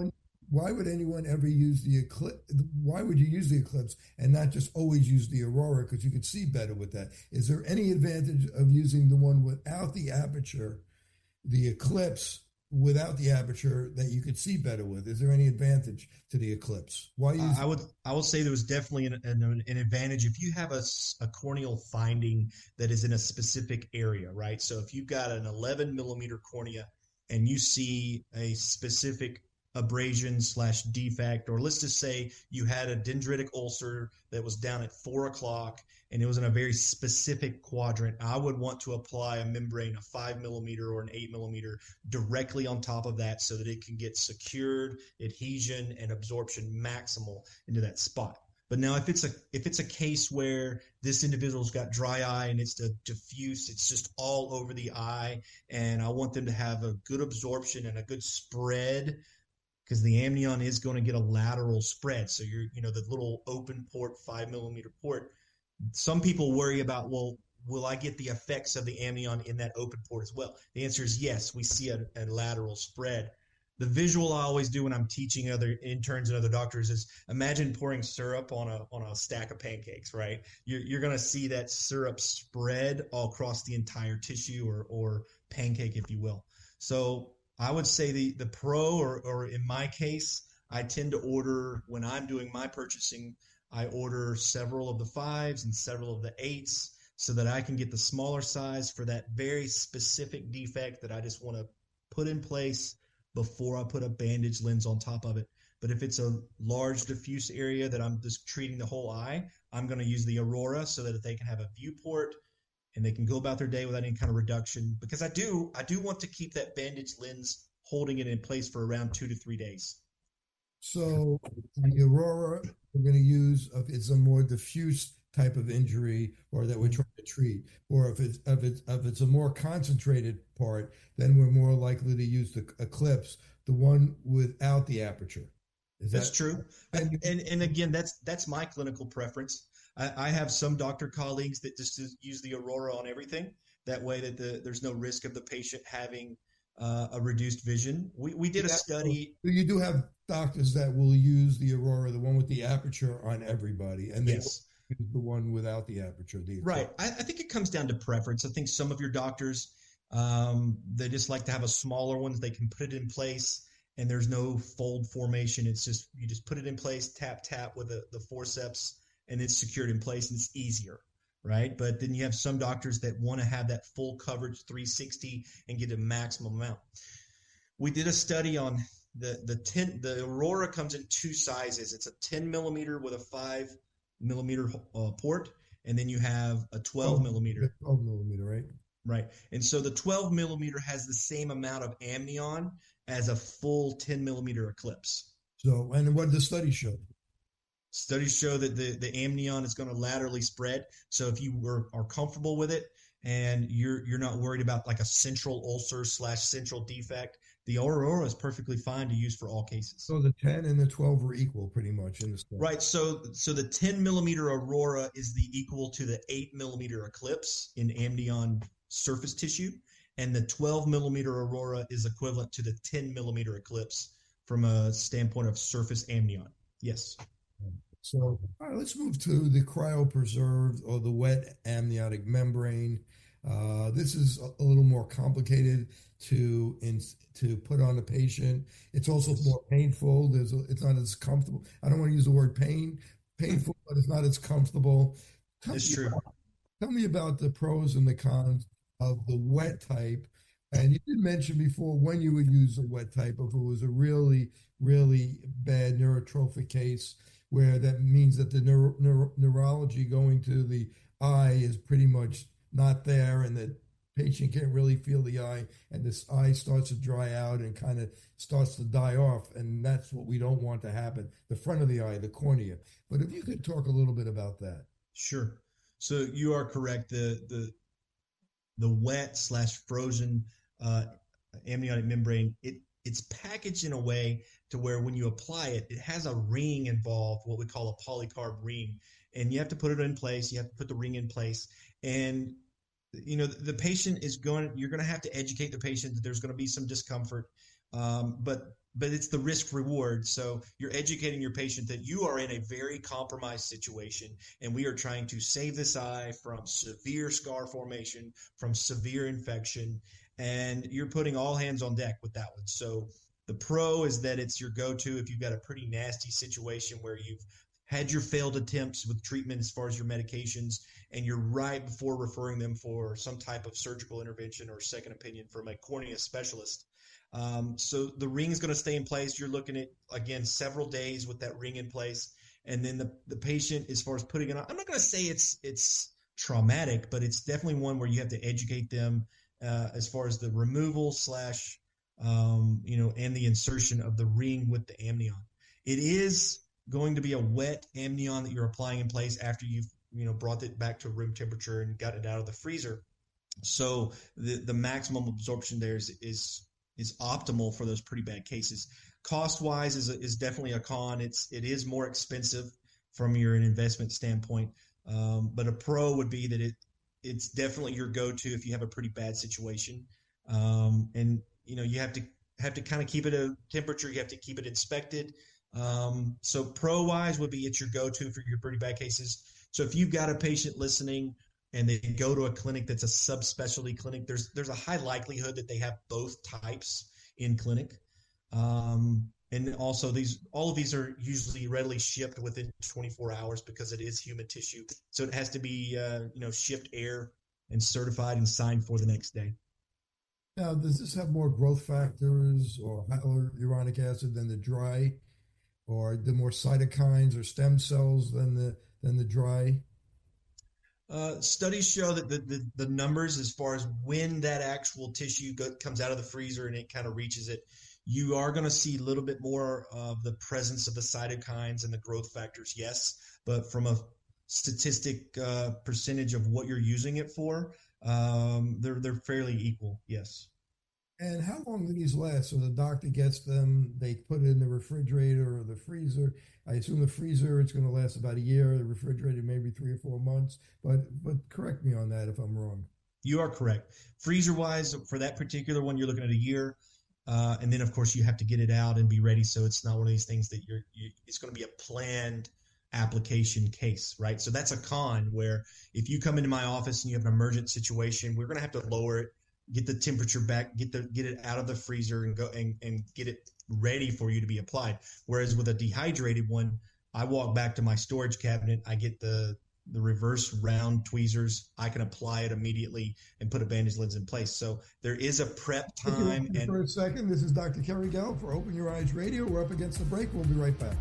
Why would anyone ever use the Eclipse? Why would you use the Eclipse and not just always use the Aurora? Because you could see better with that. Is there any advantage of using the one without the aperture, the Eclipse without the aperture, that you could see better with? Is there any advantage to the Eclipse? Why use? I would say there was definitely an advantage if you have a corneal finding that is in a specific area, right? So if you've got an 11 millimeter cornea and you see a specific abrasion / defect, or let's just say you had a dendritic ulcer that was down at 4 o'clock and it was in a very specific quadrant, I would want to apply a membrane, a 5 millimeter or an 8 millimeter, directly on top of that so that it can get secured, adhesion, and absorption maximal into that spot. But now if it's a case where this individual's got dry eye and it's diffuse, it's just all over the eye, and I want them to have a good absorption and a good spread, because the amnion is going to get a lateral spread. So the little open port, 5 millimeter port. Some people worry about, well, will I get the effects of the amnion in that open port as well? The answer is yes. We see a lateral spread. The visual I always do when I'm teaching other interns and other doctors is imagine pouring syrup on a stack of pancakes, right? You're going to see that syrup spread all across the entire tissue or pancake, if you will. So I would say the pro, or in my case, I tend to order, when I'm doing my purchasing, I order several of the 5s and several of the 8s so that I can get the smaller size for that very specific defect that I just want to put in place before I put a bandage lens on top of it. But if it's a large diffuse area that I'm just treating the whole eye, I'm going to use the Aurora so that they can have a viewport and they can go about their day without any kind of reduction, because I do want to keep that bandage lens holding it in place for around 2 to 3 days. So the Aurora we're going to use, it's a more diffuse type of injury or that we're trying to treat. Or if it's a more concentrated part, then we're more likely to use the Eclipse, the one without the aperture. That's true. And again, that's my clinical preference. I have some doctor colleagues that just use the Aurora on everything. That way that there's no risk of the patient having a reduced vision. We did a study. You do have doctors that will use the Aurora, the one with the aperture, on everybody, and they use the one without the aperture. Right. I think it comes down to preference. I think some of your doctors, they just like to have a smaller one. They can put it in place, and there's no fold formation. It's just you just put it in place, tap with the forceps, and it's secured in place, and it's easier. Right. But then you have some doctors that want to have that full coverage 360 and get a maximum amount. We did a study on the Aurora comes in two sizes. It's a 10 millimeter with a 5 millimeter port. And then you have a 12 millimeter. 12 millimeter, right? Right. And so the 12 millimeter has the same amount of amnion as a full 10 millimeter Eclipse. So, and what did the study show? Studies show that the amnion is going to laterally spread. So if you are comfortable with it and you're not worried about like a central ulcer / central defect, the Aurora is perfectly fine to use for all cases. So the 10 and the 12 are equal pretty much in the study. Right. So the 10 millimeter Aurora is equal to the 8 millimeter Eclipse in amnion surface tissue. And the 12 millimeter Aurora is equivalent to the 10 millimeter Eclipse from a standpoint of surface amnion. Yes. So all right, let's move to the cryopreserved or the wet amniotic membrane. This is a little more complicated to put on a patient. It's also more painful. It's not as comfortable. I don't want to use the word painful, but it's not as comfortable. It's true. Tell me about the pros and the cons of the wet type. And you did mention before when you would use the wet type if it was a really, really bad neurotrophic case, where that means that the neurology going to the eye is pretty much not there, and the patient can't really feel the eye, and this eye starts to dry out and kind of starts to die off, and that's what we don't want to happen, the front of the eye, the cornea. But if you could talk a little bit about that. Sure. So you are correct. The wet / frozen amniotic membrane, it's packaged in a way to where when you apply it, it has a ring involved, what we call a polycarb ring. And you have to put it in place. You have to put the ring in place. And, the patient you're going to have to educate the patient that there's going to be some discomfort. But it's the risk reward. So you're educating your patient that you are in a very compromised situation, and we are trying to save this eye from severe scar formation, from severe infection. And you're putting all hands on deck with that one. So the pro is that it's your go-to if you've got a pretty nasty situation where you've had your failed attempts with treatment as far as your medications, and you're right before referring them for some type of surgical intervention or second opinion from a cornea specialist. So the ring is going to stay in place. You're looking at, again, several days with that ring in place. And then the patient, as far as putting it on, I'm not going to say it's traumatic, but it's definitely one where you have to educate them as far as the removal / and the insertion of the ring with the amnion. It is going to be a wet amnion that you're applying in place after you've brought it back to room temperature and got it out of the freezer. So the maximum absorption there is optimal for those pretty bad cases. Cost wise is definitely a con. It is more expensive from your investment standpoint, but a pro would be that it's definitely your go-to if you have a pretty bad situation. And you have to kind of keep it a temperature. You have to keep it inspected. So pro wise would be it's your go-to for your pretty bad cases. So if you've got a patient listening and they go to a clinic that's a subspecialty clinic, there's a high likelihood that they have both types in clinic. And also all of these are usually readily shipped within 24 hours because it is human tissue. So it has to be, shipped air and certified and signed for the next day. Now, does this have more growth factors or hyaluronic acid than the dry, or the more cytokines or stem cells than the dry? Studies show that the numbers as far as when that actual tissue comes out of the freezer and it kind of reaches it, you are going to see a little bit more of the presence of the cytokines and the growth factors, yes. But from statistic percentage of what you're using it for, they're fairly equal. Yes. And how long do these last? So the doctor gets them, they put it in the refrigerator or the freezer. I assume the freezer, it's going to last about a year. The refrigerator, maybe 3 or 4 months. But correct me on that if I'm wrong. You are correct. Freezer-wise, for that particular one, you're looking at a year. And then, of course, you have to get it out and be ready. So it's not one of these things that it's going to be a planned application case, right? So that's a con where if you come into my office and you have an emergent situation, we're going to have to lower it, get the temperature back, get it out of the freezer and go and get it ready for you to be applied. Whereas with a dehydrated one, I walk back to my storage cabinet, I get the reverse round tweezers, I can apply it immediately and put a bandage lens in place. So there is a prep time. And for a second, this is Dr. Kerry Gell for Open Your Eyes Radio. We're up against the break. We'll be right back.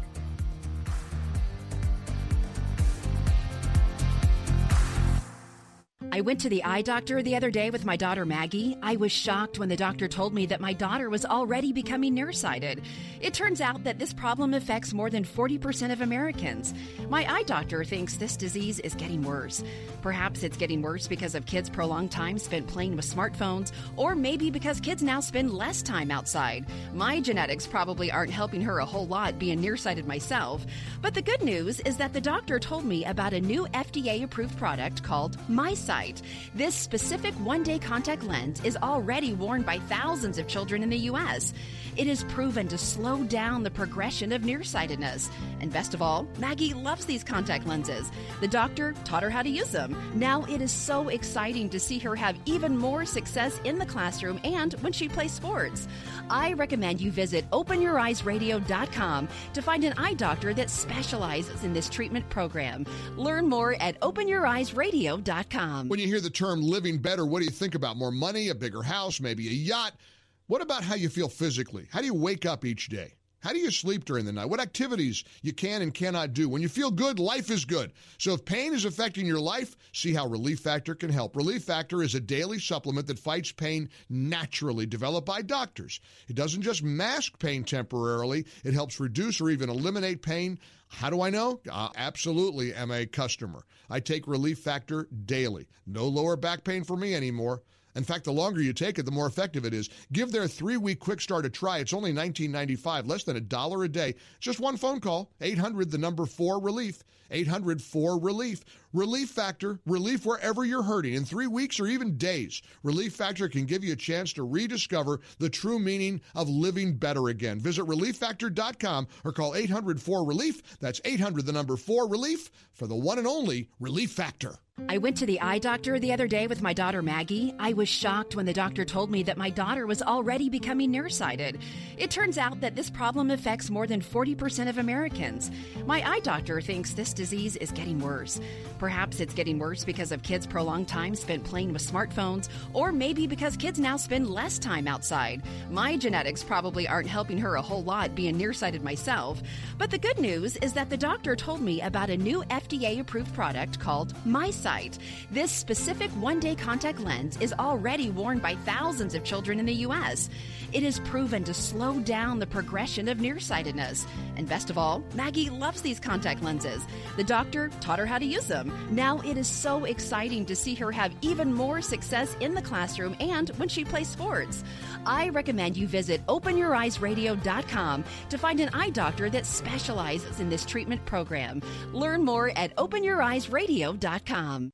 I went to the eye doctor the other day with my daughter Maggie. I was shocked when the doctor told me that my daughter was already becoming nearsighted. It turns out that this problem affects more than 40% of Americans. My eye doctor thinks this disease is getting worse. Perhaps it's getting worse because of kids' prolonged time spent playing with smartphones, or maybe because kids now spend less time outside. My genetics probably aren't helping her a whole lot being nearsighted myself. But the good news is that the doctor told me about a new FDA-approved product called MiSight. This specific one-day contact lens is already worn by thousands of children in the U.S. It is proven to slow down the progression of nearsightedness. And best of all, Maggie loves these contact lenses. The doctor taught her how to use them. Now it is so exciting to see her have even more success in the classroom and when she plays sports. I recommend you visit OpenYourEyesRadio.com to find an eye doctor that specializes in this treatment program. Learn more at OpenYourEyesRadio.com. When you hear the term living better, what do you think about? More money, a bigger house, maybe a yacht? What about how you feel physically? How do you wake up each day? How do you sleep during the night? What activities you can and cannot do? When you feel good, life is good. So if pain is affecting your life, see how Relief Factor can help. Relief Factor is a daily supplement that fights pain naturally, developed by doctors. It doesn't just mask pain temporarily. It helps reduce or even eliminate pain. How do I know? Absolutely am a customer. I take Relief Factor daily. No lower back pain for me anymore. In fact, the longer you take it, the more effective it is. Give their 3-week quick start a try. It's only $19.95, less than $1 a day. Just one phone call, 800-4RELIEF, 800-4RELIEF. Relief Factor, relief wherever you're hurting in 3 weeks or even days. Relief Factor can give you a chance to rediscover the true meaning of living better again. Visit ReliefFactor.com or call 800-4RELIEF. That's 800-4RELIEF for the one and only Relief Factor. I went to the eye doctor the other day with my daughter Maggie. I was shocked when the doctor told me that my daughter was already becoming nearsighted. It turns out that this problem affects more than 40% of Americans. My eye doctor thinks this disease is getting worse. Perhaps it's getting worse because of kids' prolonged time spent playing with smartphones, or maybe because kids now spend less time outside. My genetics probably aren't helping her a whole lot being nearsighted myself. But the good news is that the doctor told me about a new FDA-approved product called MiSight. This specific one-day contact lens is already worn by thousands of children in the U.S. It is proven to slow down the progression of nearsightedness. And best of all, Maggie loves these contact lenses. The doctor taught her how to use them. Now it is so exciting to see her have even more success in the classroom and when she plays sports. I recommend you visit OpenYourEyesRadio.com to find an eye doctor that specializes in this treatment program. Learn more at OpenYourEyesRadio.com.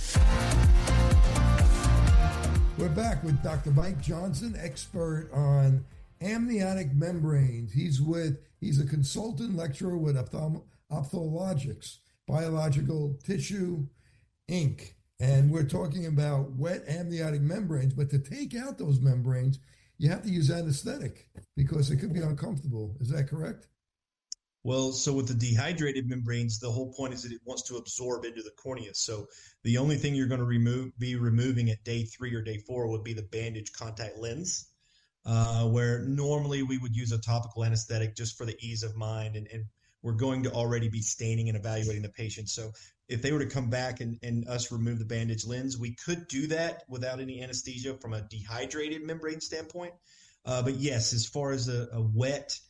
We're back with Dr. Mike Johnson, expert on amniotic membranes. He's a consultant lecturer with Ophthalmologics, Biological Tissue, Inc. And we're talking about wet amniotic membranes, but to take out those membranes, you have to use anesthetic because it could be uncomfortable. Is that correct? Well, so with the dehydrated membranes, the whole point is that it wants to absorb into the cornea. So the only thing you're going to be removing at day 3 or day 4 would be the bandage contact lens, where normally we would use a topical anesthetic just for the ease of mind. And we're going to already be staining and evaluating the patient. So if they were to come back and us remove the bandage lens, we could do that without any anesthesia from a dehydrated membrane standpoint. But yes, as far as a wet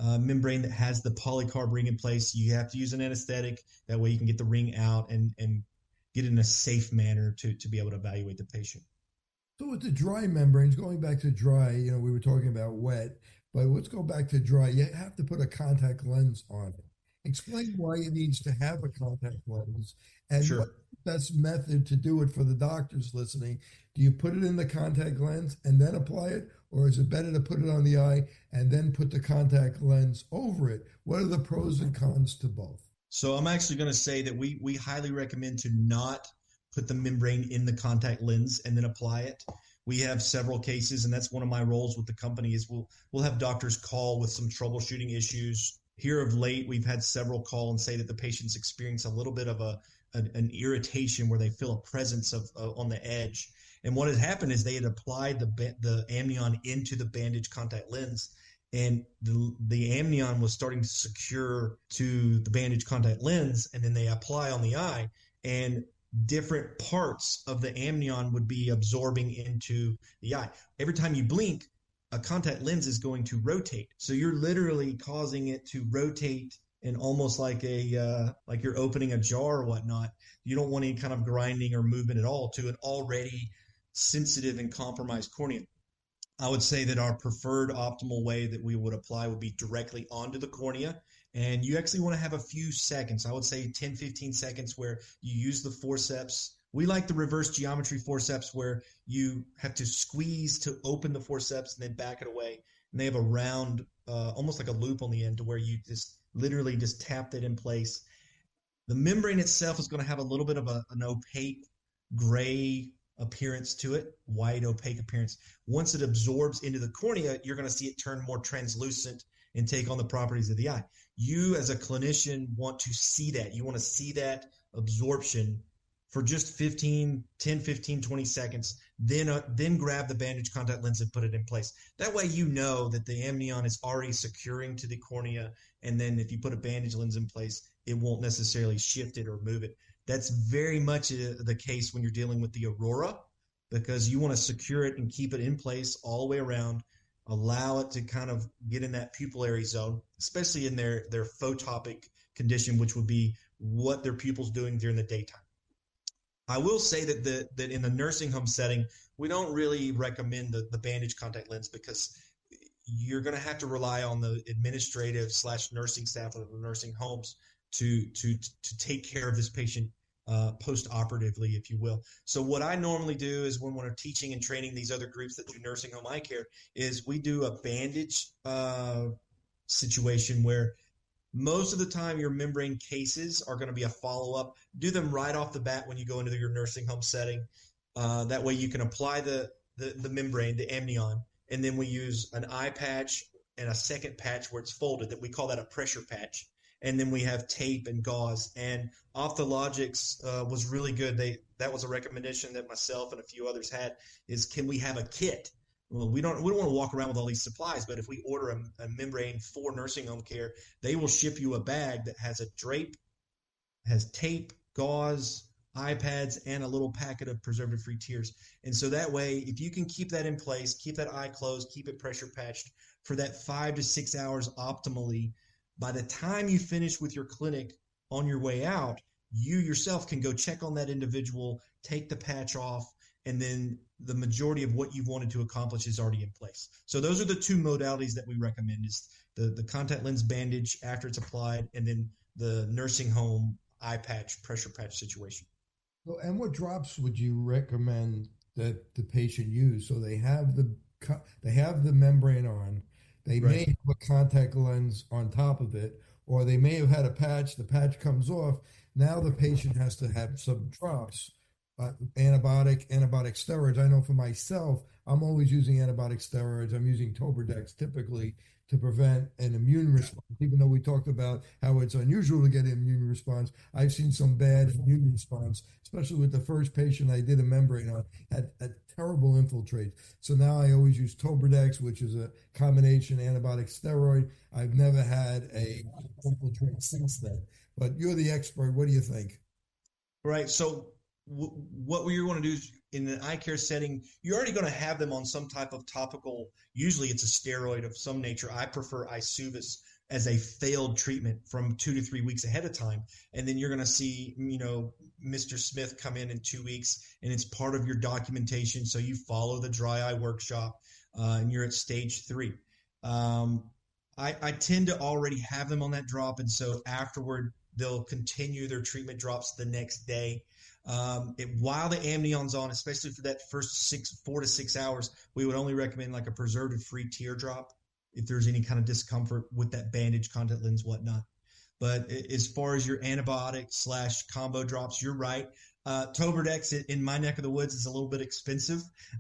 membrane that has the polycarb ring in place. You have to use an anesthetic. That way you can get the ring out and get in a safe manner to be able to evaluate the patient. So with the dry membranes, going back to dry, we were talking about wet, but let's go back to dry. You have to put a contact lens on it. Explain why it needs to have a contact lens and Sure. what's the best method to do it for the doctors listening. Do you put it in the contact lens and then apply it, or is it better to put it on the eye and then put the contact lens over it? What are the pros and cons to both? So I'm actually going to say that we highly recommend to not put the membrane in the contact lens and then apply it. We have several cases, and that's one of my roles with the company is we'll have doctors call with some troubleshooting issues. Here of late, we've had several call and say that the patients experience a little bit of an irritation where they feel a presence of on the edge. And what had happened is they had applied the amnion into the bandage contact lens, and the amnion was starting to secure to the bandage contact lens, and then they apply on the eye, and different parts of the amnion would be absorbing into the eye. Every time you blink, a contact lens is going to rotate. So you're literally causing it to rotate, and almost like like you're opening a jar or whatnot. You don't want any kind of grinding or movement at all to an already sensitive and compromised cornea. I would say that our preferred optimal way that we would apply would be directly onto the cornea. And you actually want to have a few seconds. I would say 10, 15 seconds where you use the forceps. We like the reverse geometry forceps where you have to squeeze to open the forceps and then back it away. And they have a round, almost like a loop on the end to where you just literally just tap that in place. The membrane itself is going to have a little bit of an opaque gray appearance to it, white opaque appearance. Once it absorbs into the cornea, you're going to see it turn more translucent and take on the properties of the eye. You as a clinician want to see that. You want to see that absorption for just 10, 15, 20 seconds, then grab the bandage contact lens and put it in place. That way you know that the amnion is already securing to the cornea, and then if you put a bandage lens in place, it won't necessarily shift it or move it. That's very much the case when you're dealing with the Aurora, because you want to secure it and keep it in place all the way around, allow it to kind of get in that pupillary zone, especially in their photopic condition, which would be what their pupil's doing during the daytime. I will say that in the nursing home setting, we don't really recommend the bandage contact lens because you're going to have to rely on the administrative / nursing staff of the nursing homes to take care of this patient post-operatively, if you will. So what I normally do is when we're teaching and training these other groups that do nursing home eye care is we do a bandage situation where most of the time your membrane cases are going to be a follow-up. Do them right off the bat when you go into your nursing home setting. That way you can apply the membrane, the amnion, and then we use an eye patch and a second patch where it's folded. That we call that a pressure patch. And then we have tape and gauze. And Ophthalmologix was really good. That was a recommendation that myself and a few others had is, can we have a kit? Well, we don't want to walk around with all these supplies, but if we order a membrane for nursing home care, they will ship you a bag that has a drape, has tape, gauze, iPads, and a little packet of preservative-free tears. And so that way, if you can keep that in place, keep that eye closed, keep it pressure patched for that 5 to 6 hours optimally, by the time you finish with your clinic on your way out, you yourself can go check on that individual, take the patch off, and then the majority of what you've wanted to accomplish is already in place. So those are the two modalities that we recommend, is the contact lens bandage after it's applied, and then the nursing home eye patch, pressure patch situation. So, and what drops would you recommend that the patient use? So they have the membrane on. They may have a contact lens on top of it, or they may have had a patch. The patch comes off. Now the patient has to have some drops, antibiotic steroids. I know for myself, I'm always using antibiotic steroids. I'm using Tobradex typically to prevent an immune response. Even though we talked about how it's unusual to get an immune response, I've seen some bad immune response, especially with the first patient I did a membrane on, had a terrible infiltrate. So now I always use Tobradex, which is a combination antibiotic steroid. I've never had a infiltrate since then. But you're the expert. What do you think? Right. So what you're going to do is, in an eye care setting, you're already going to have them on some type of topical. Usually it's a steroid of some nature. I prefer Isuvus as a failed treatment from 2 to 3 weeks ahead of time. And then you're going to see, Mr. Smith come in 2 weeks, and it's part of your documentation. So you follow the dry eye workshop, and you're at stage 3. I tend to already have them on that drop. And so afterward, they'll continue their treatment drops the next day. While the amnion's on, especially for that first 4 to 6 hours, we would only recommend like a preservative-free teardrop if there's any kind of discomfort with that bandage, contact lens, whatnot. But as far as your antibiotic/combo drops, you're right. Tobradex in my neck of the woods is a little bit expensive.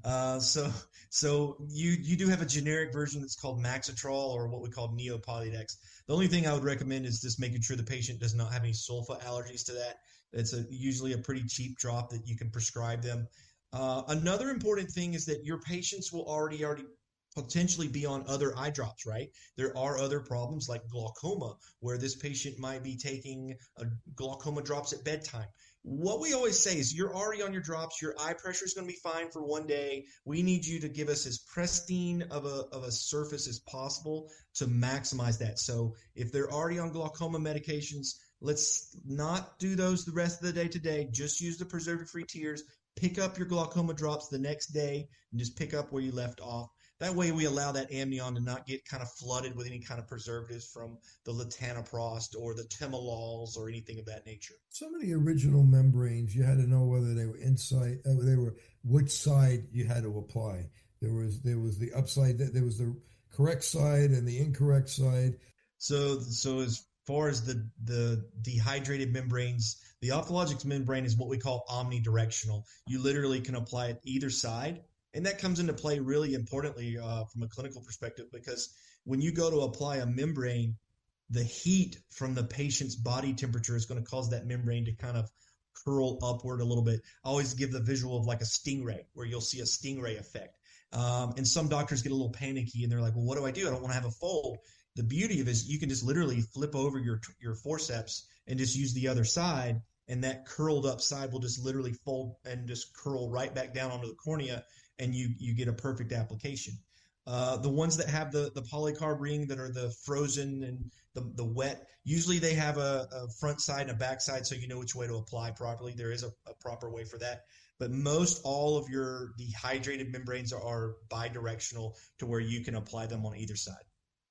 So you do have a generic version that's called Maxitrol, or what we call Neopolydex. The only thing I would recommend is just making sure the patient does not have any sulfa allergies to that. It's usually a pretty cheap drop that you can prescribe them. Another important thing is that your patients will already potentially be on other eye drops, right? There are other problems like glaucoma, where this patient might be taking glaucoma drops at bedtime. What we always say is you're already on your drops. Your eye pressure is going to be fine for one day. We need you to give us as pristine of a surface as possible to maximize that. So if they're already on glaucoma medications, let's not do those the rest of the day today. Just use the preservative-free tears. Pick up your glaucoma drops the next day and just pick up where you left off. That way we allow that amnion to not get kind of flooded with any kind of preservatives from the latanoprost or the timolols or anything of that nature. Some of the original membranes, you had to know whether they were inside, which side you had to apply. There was the upside, there was the correct side and the incorrect side. So as far as the dehydrated membranes, the Ophthalogix membrane is what we call omnidirectional. You literally can apply it either side. And that comes into play really importantly from a clinical perspective, because when you go to apply a membrane, the heat from the patient's body temperature is going to cause that membrane to kind of curl upward a little bit. I always give the visual of like a stingray, where you'll see a stingray effect. And some doctors get a little panicky and they're like, well, what do? I don't want to have a fold. The beauty of it is you can just literally flip over your forceps and just use the other side, and that curled up side will just literally fold and just curl right back down onto the cornea, and you get a perfect application. The ones that have the polycarb ring that are the frozen and the wet, usually they have a front side and a back side, so you know which way to apply properly. There is a proper way for that. But most all of your dehydrated membranes are bidirectional to where you can apply them on either side.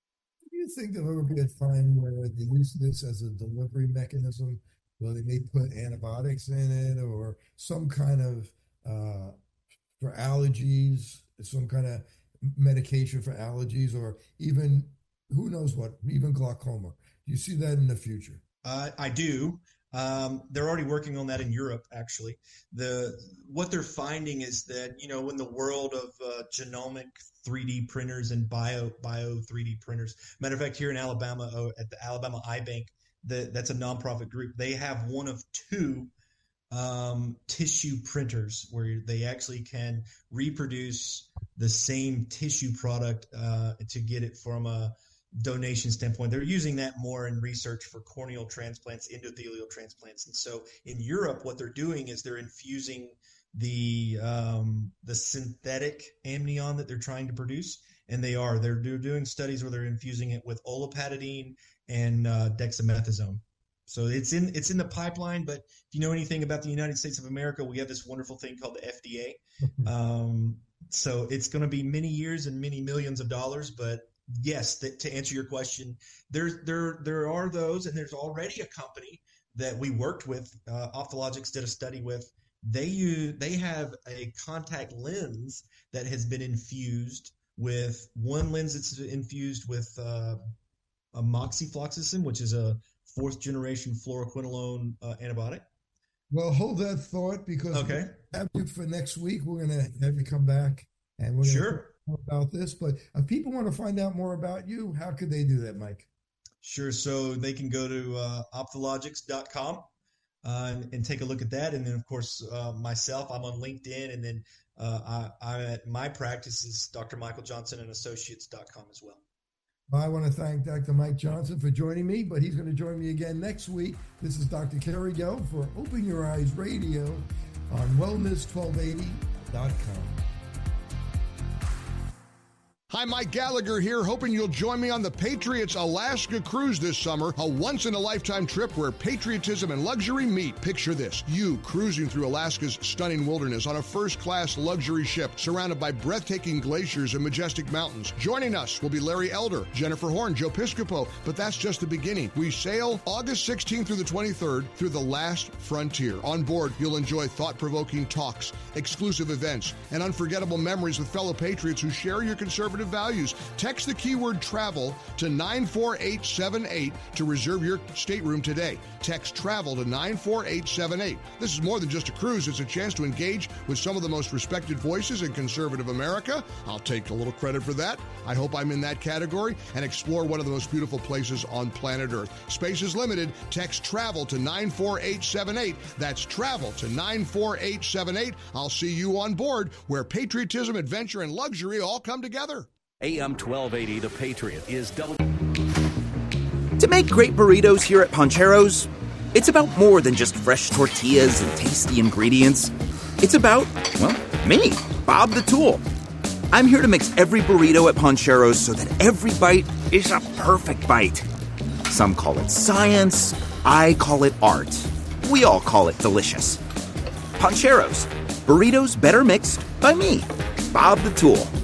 Do you think there'll ever be a time where they use this as a delivery mechanism, where they may put antibiotics in it or some kind of for allergies, some kind of medication for allergies, or even, who knows what, even glaucoma? Do you see that in the future? I do. They're already working on that in Europe, actually. What they're finding is that, in the world of genomic 3D printers and bio 3D printers, matter of fact, here in Alabama, at the Alabama Eye Bank, that's a nonprofit group. They have one of 2 tissue printers where they actually can reproduce the same tissue product to get it from a donation standpoint. They're using that more in research for corneal transplants, endothelial transplants. And so in Europe, what they're doing is they're infusing the synthetic amnion that they're trying to produce, and they're doing studies where they're infusing it with olopatadine and dexamethasone. So it's in the pipeline, but if you know anything about the United States of America, we have this wonderful thing called the FDA. So it's going to be many years and many millions of dollars. But yes, to answer your question, there are those, and there's already a company that we worked with. Ophthalogix did a study with. They have a contact lens that has been infused with one lens that's infused with amoxifloxacin, which is a 4th generation fluoroquinolone antibiotic. Well, hold that thought, because okay, we'll have you for next week. We're going to have you come back and we're going to talk more about this. But if people want to find out more about you, how could they do that, Mike? Sure. So they can go to ophthalogix.com and take a look at that. And then, of course, myself, I'm on LinkedIn. And then I'm at my practice is Dr. Michael Johnson and Associates.com as well. I want to thank Dr. Mike Johnson for joining me, but he's going to join me again next week. This is Dr. Kerry Gelb for Open Your Eyes Radio on wellness1280.com. Hi, Mike Gallagher here, hoping you'll join me on the Patriots Alaska cruise this summer, a once-in-a-lifetime trip where patriotism and luxury meet. Picture this, you cruising through Alaska's stunning wilderness on a first-class luxury ship surrounded by breathtaking glaciers and majestic mountains. Joining us will be Larry Elder, Jennifer Horn, Joe Piscopo, but that's just the beginning. We sail August 16th through the 23rd through the last frontier. On board, you'll enjoy thought-provoking talks, exclusive events, and unforgettable memories with fellow patriots who share your conservative values. Text the keyword travel to 94878 to reserve your stateroom today. Text travel to 94878. This is more than just a cruise. It's a chance to engage with some of the most respected voices in conservative America. I'll take a little credit for that. I hope I'm in that category, and explore one of the most beautiful places on planet Earth. Space is limited. Text travel to 94878. That's travel to 94878. I'll see you on board, where patriotism, adventure, and luxury all come together. AM 1280, The Patriot, is double. To make great burritos here at Pancheros, it's about more than just fresh tortillas and tasty ingredients. It's about, well, me, Bob the Tool. I'm here to mix every burrito at Pancheros so that every bite is a perfect bite. Some call it science, I call it art. We all call it delicious. Pancheros, burritos better mixed by me, Bob the Tool.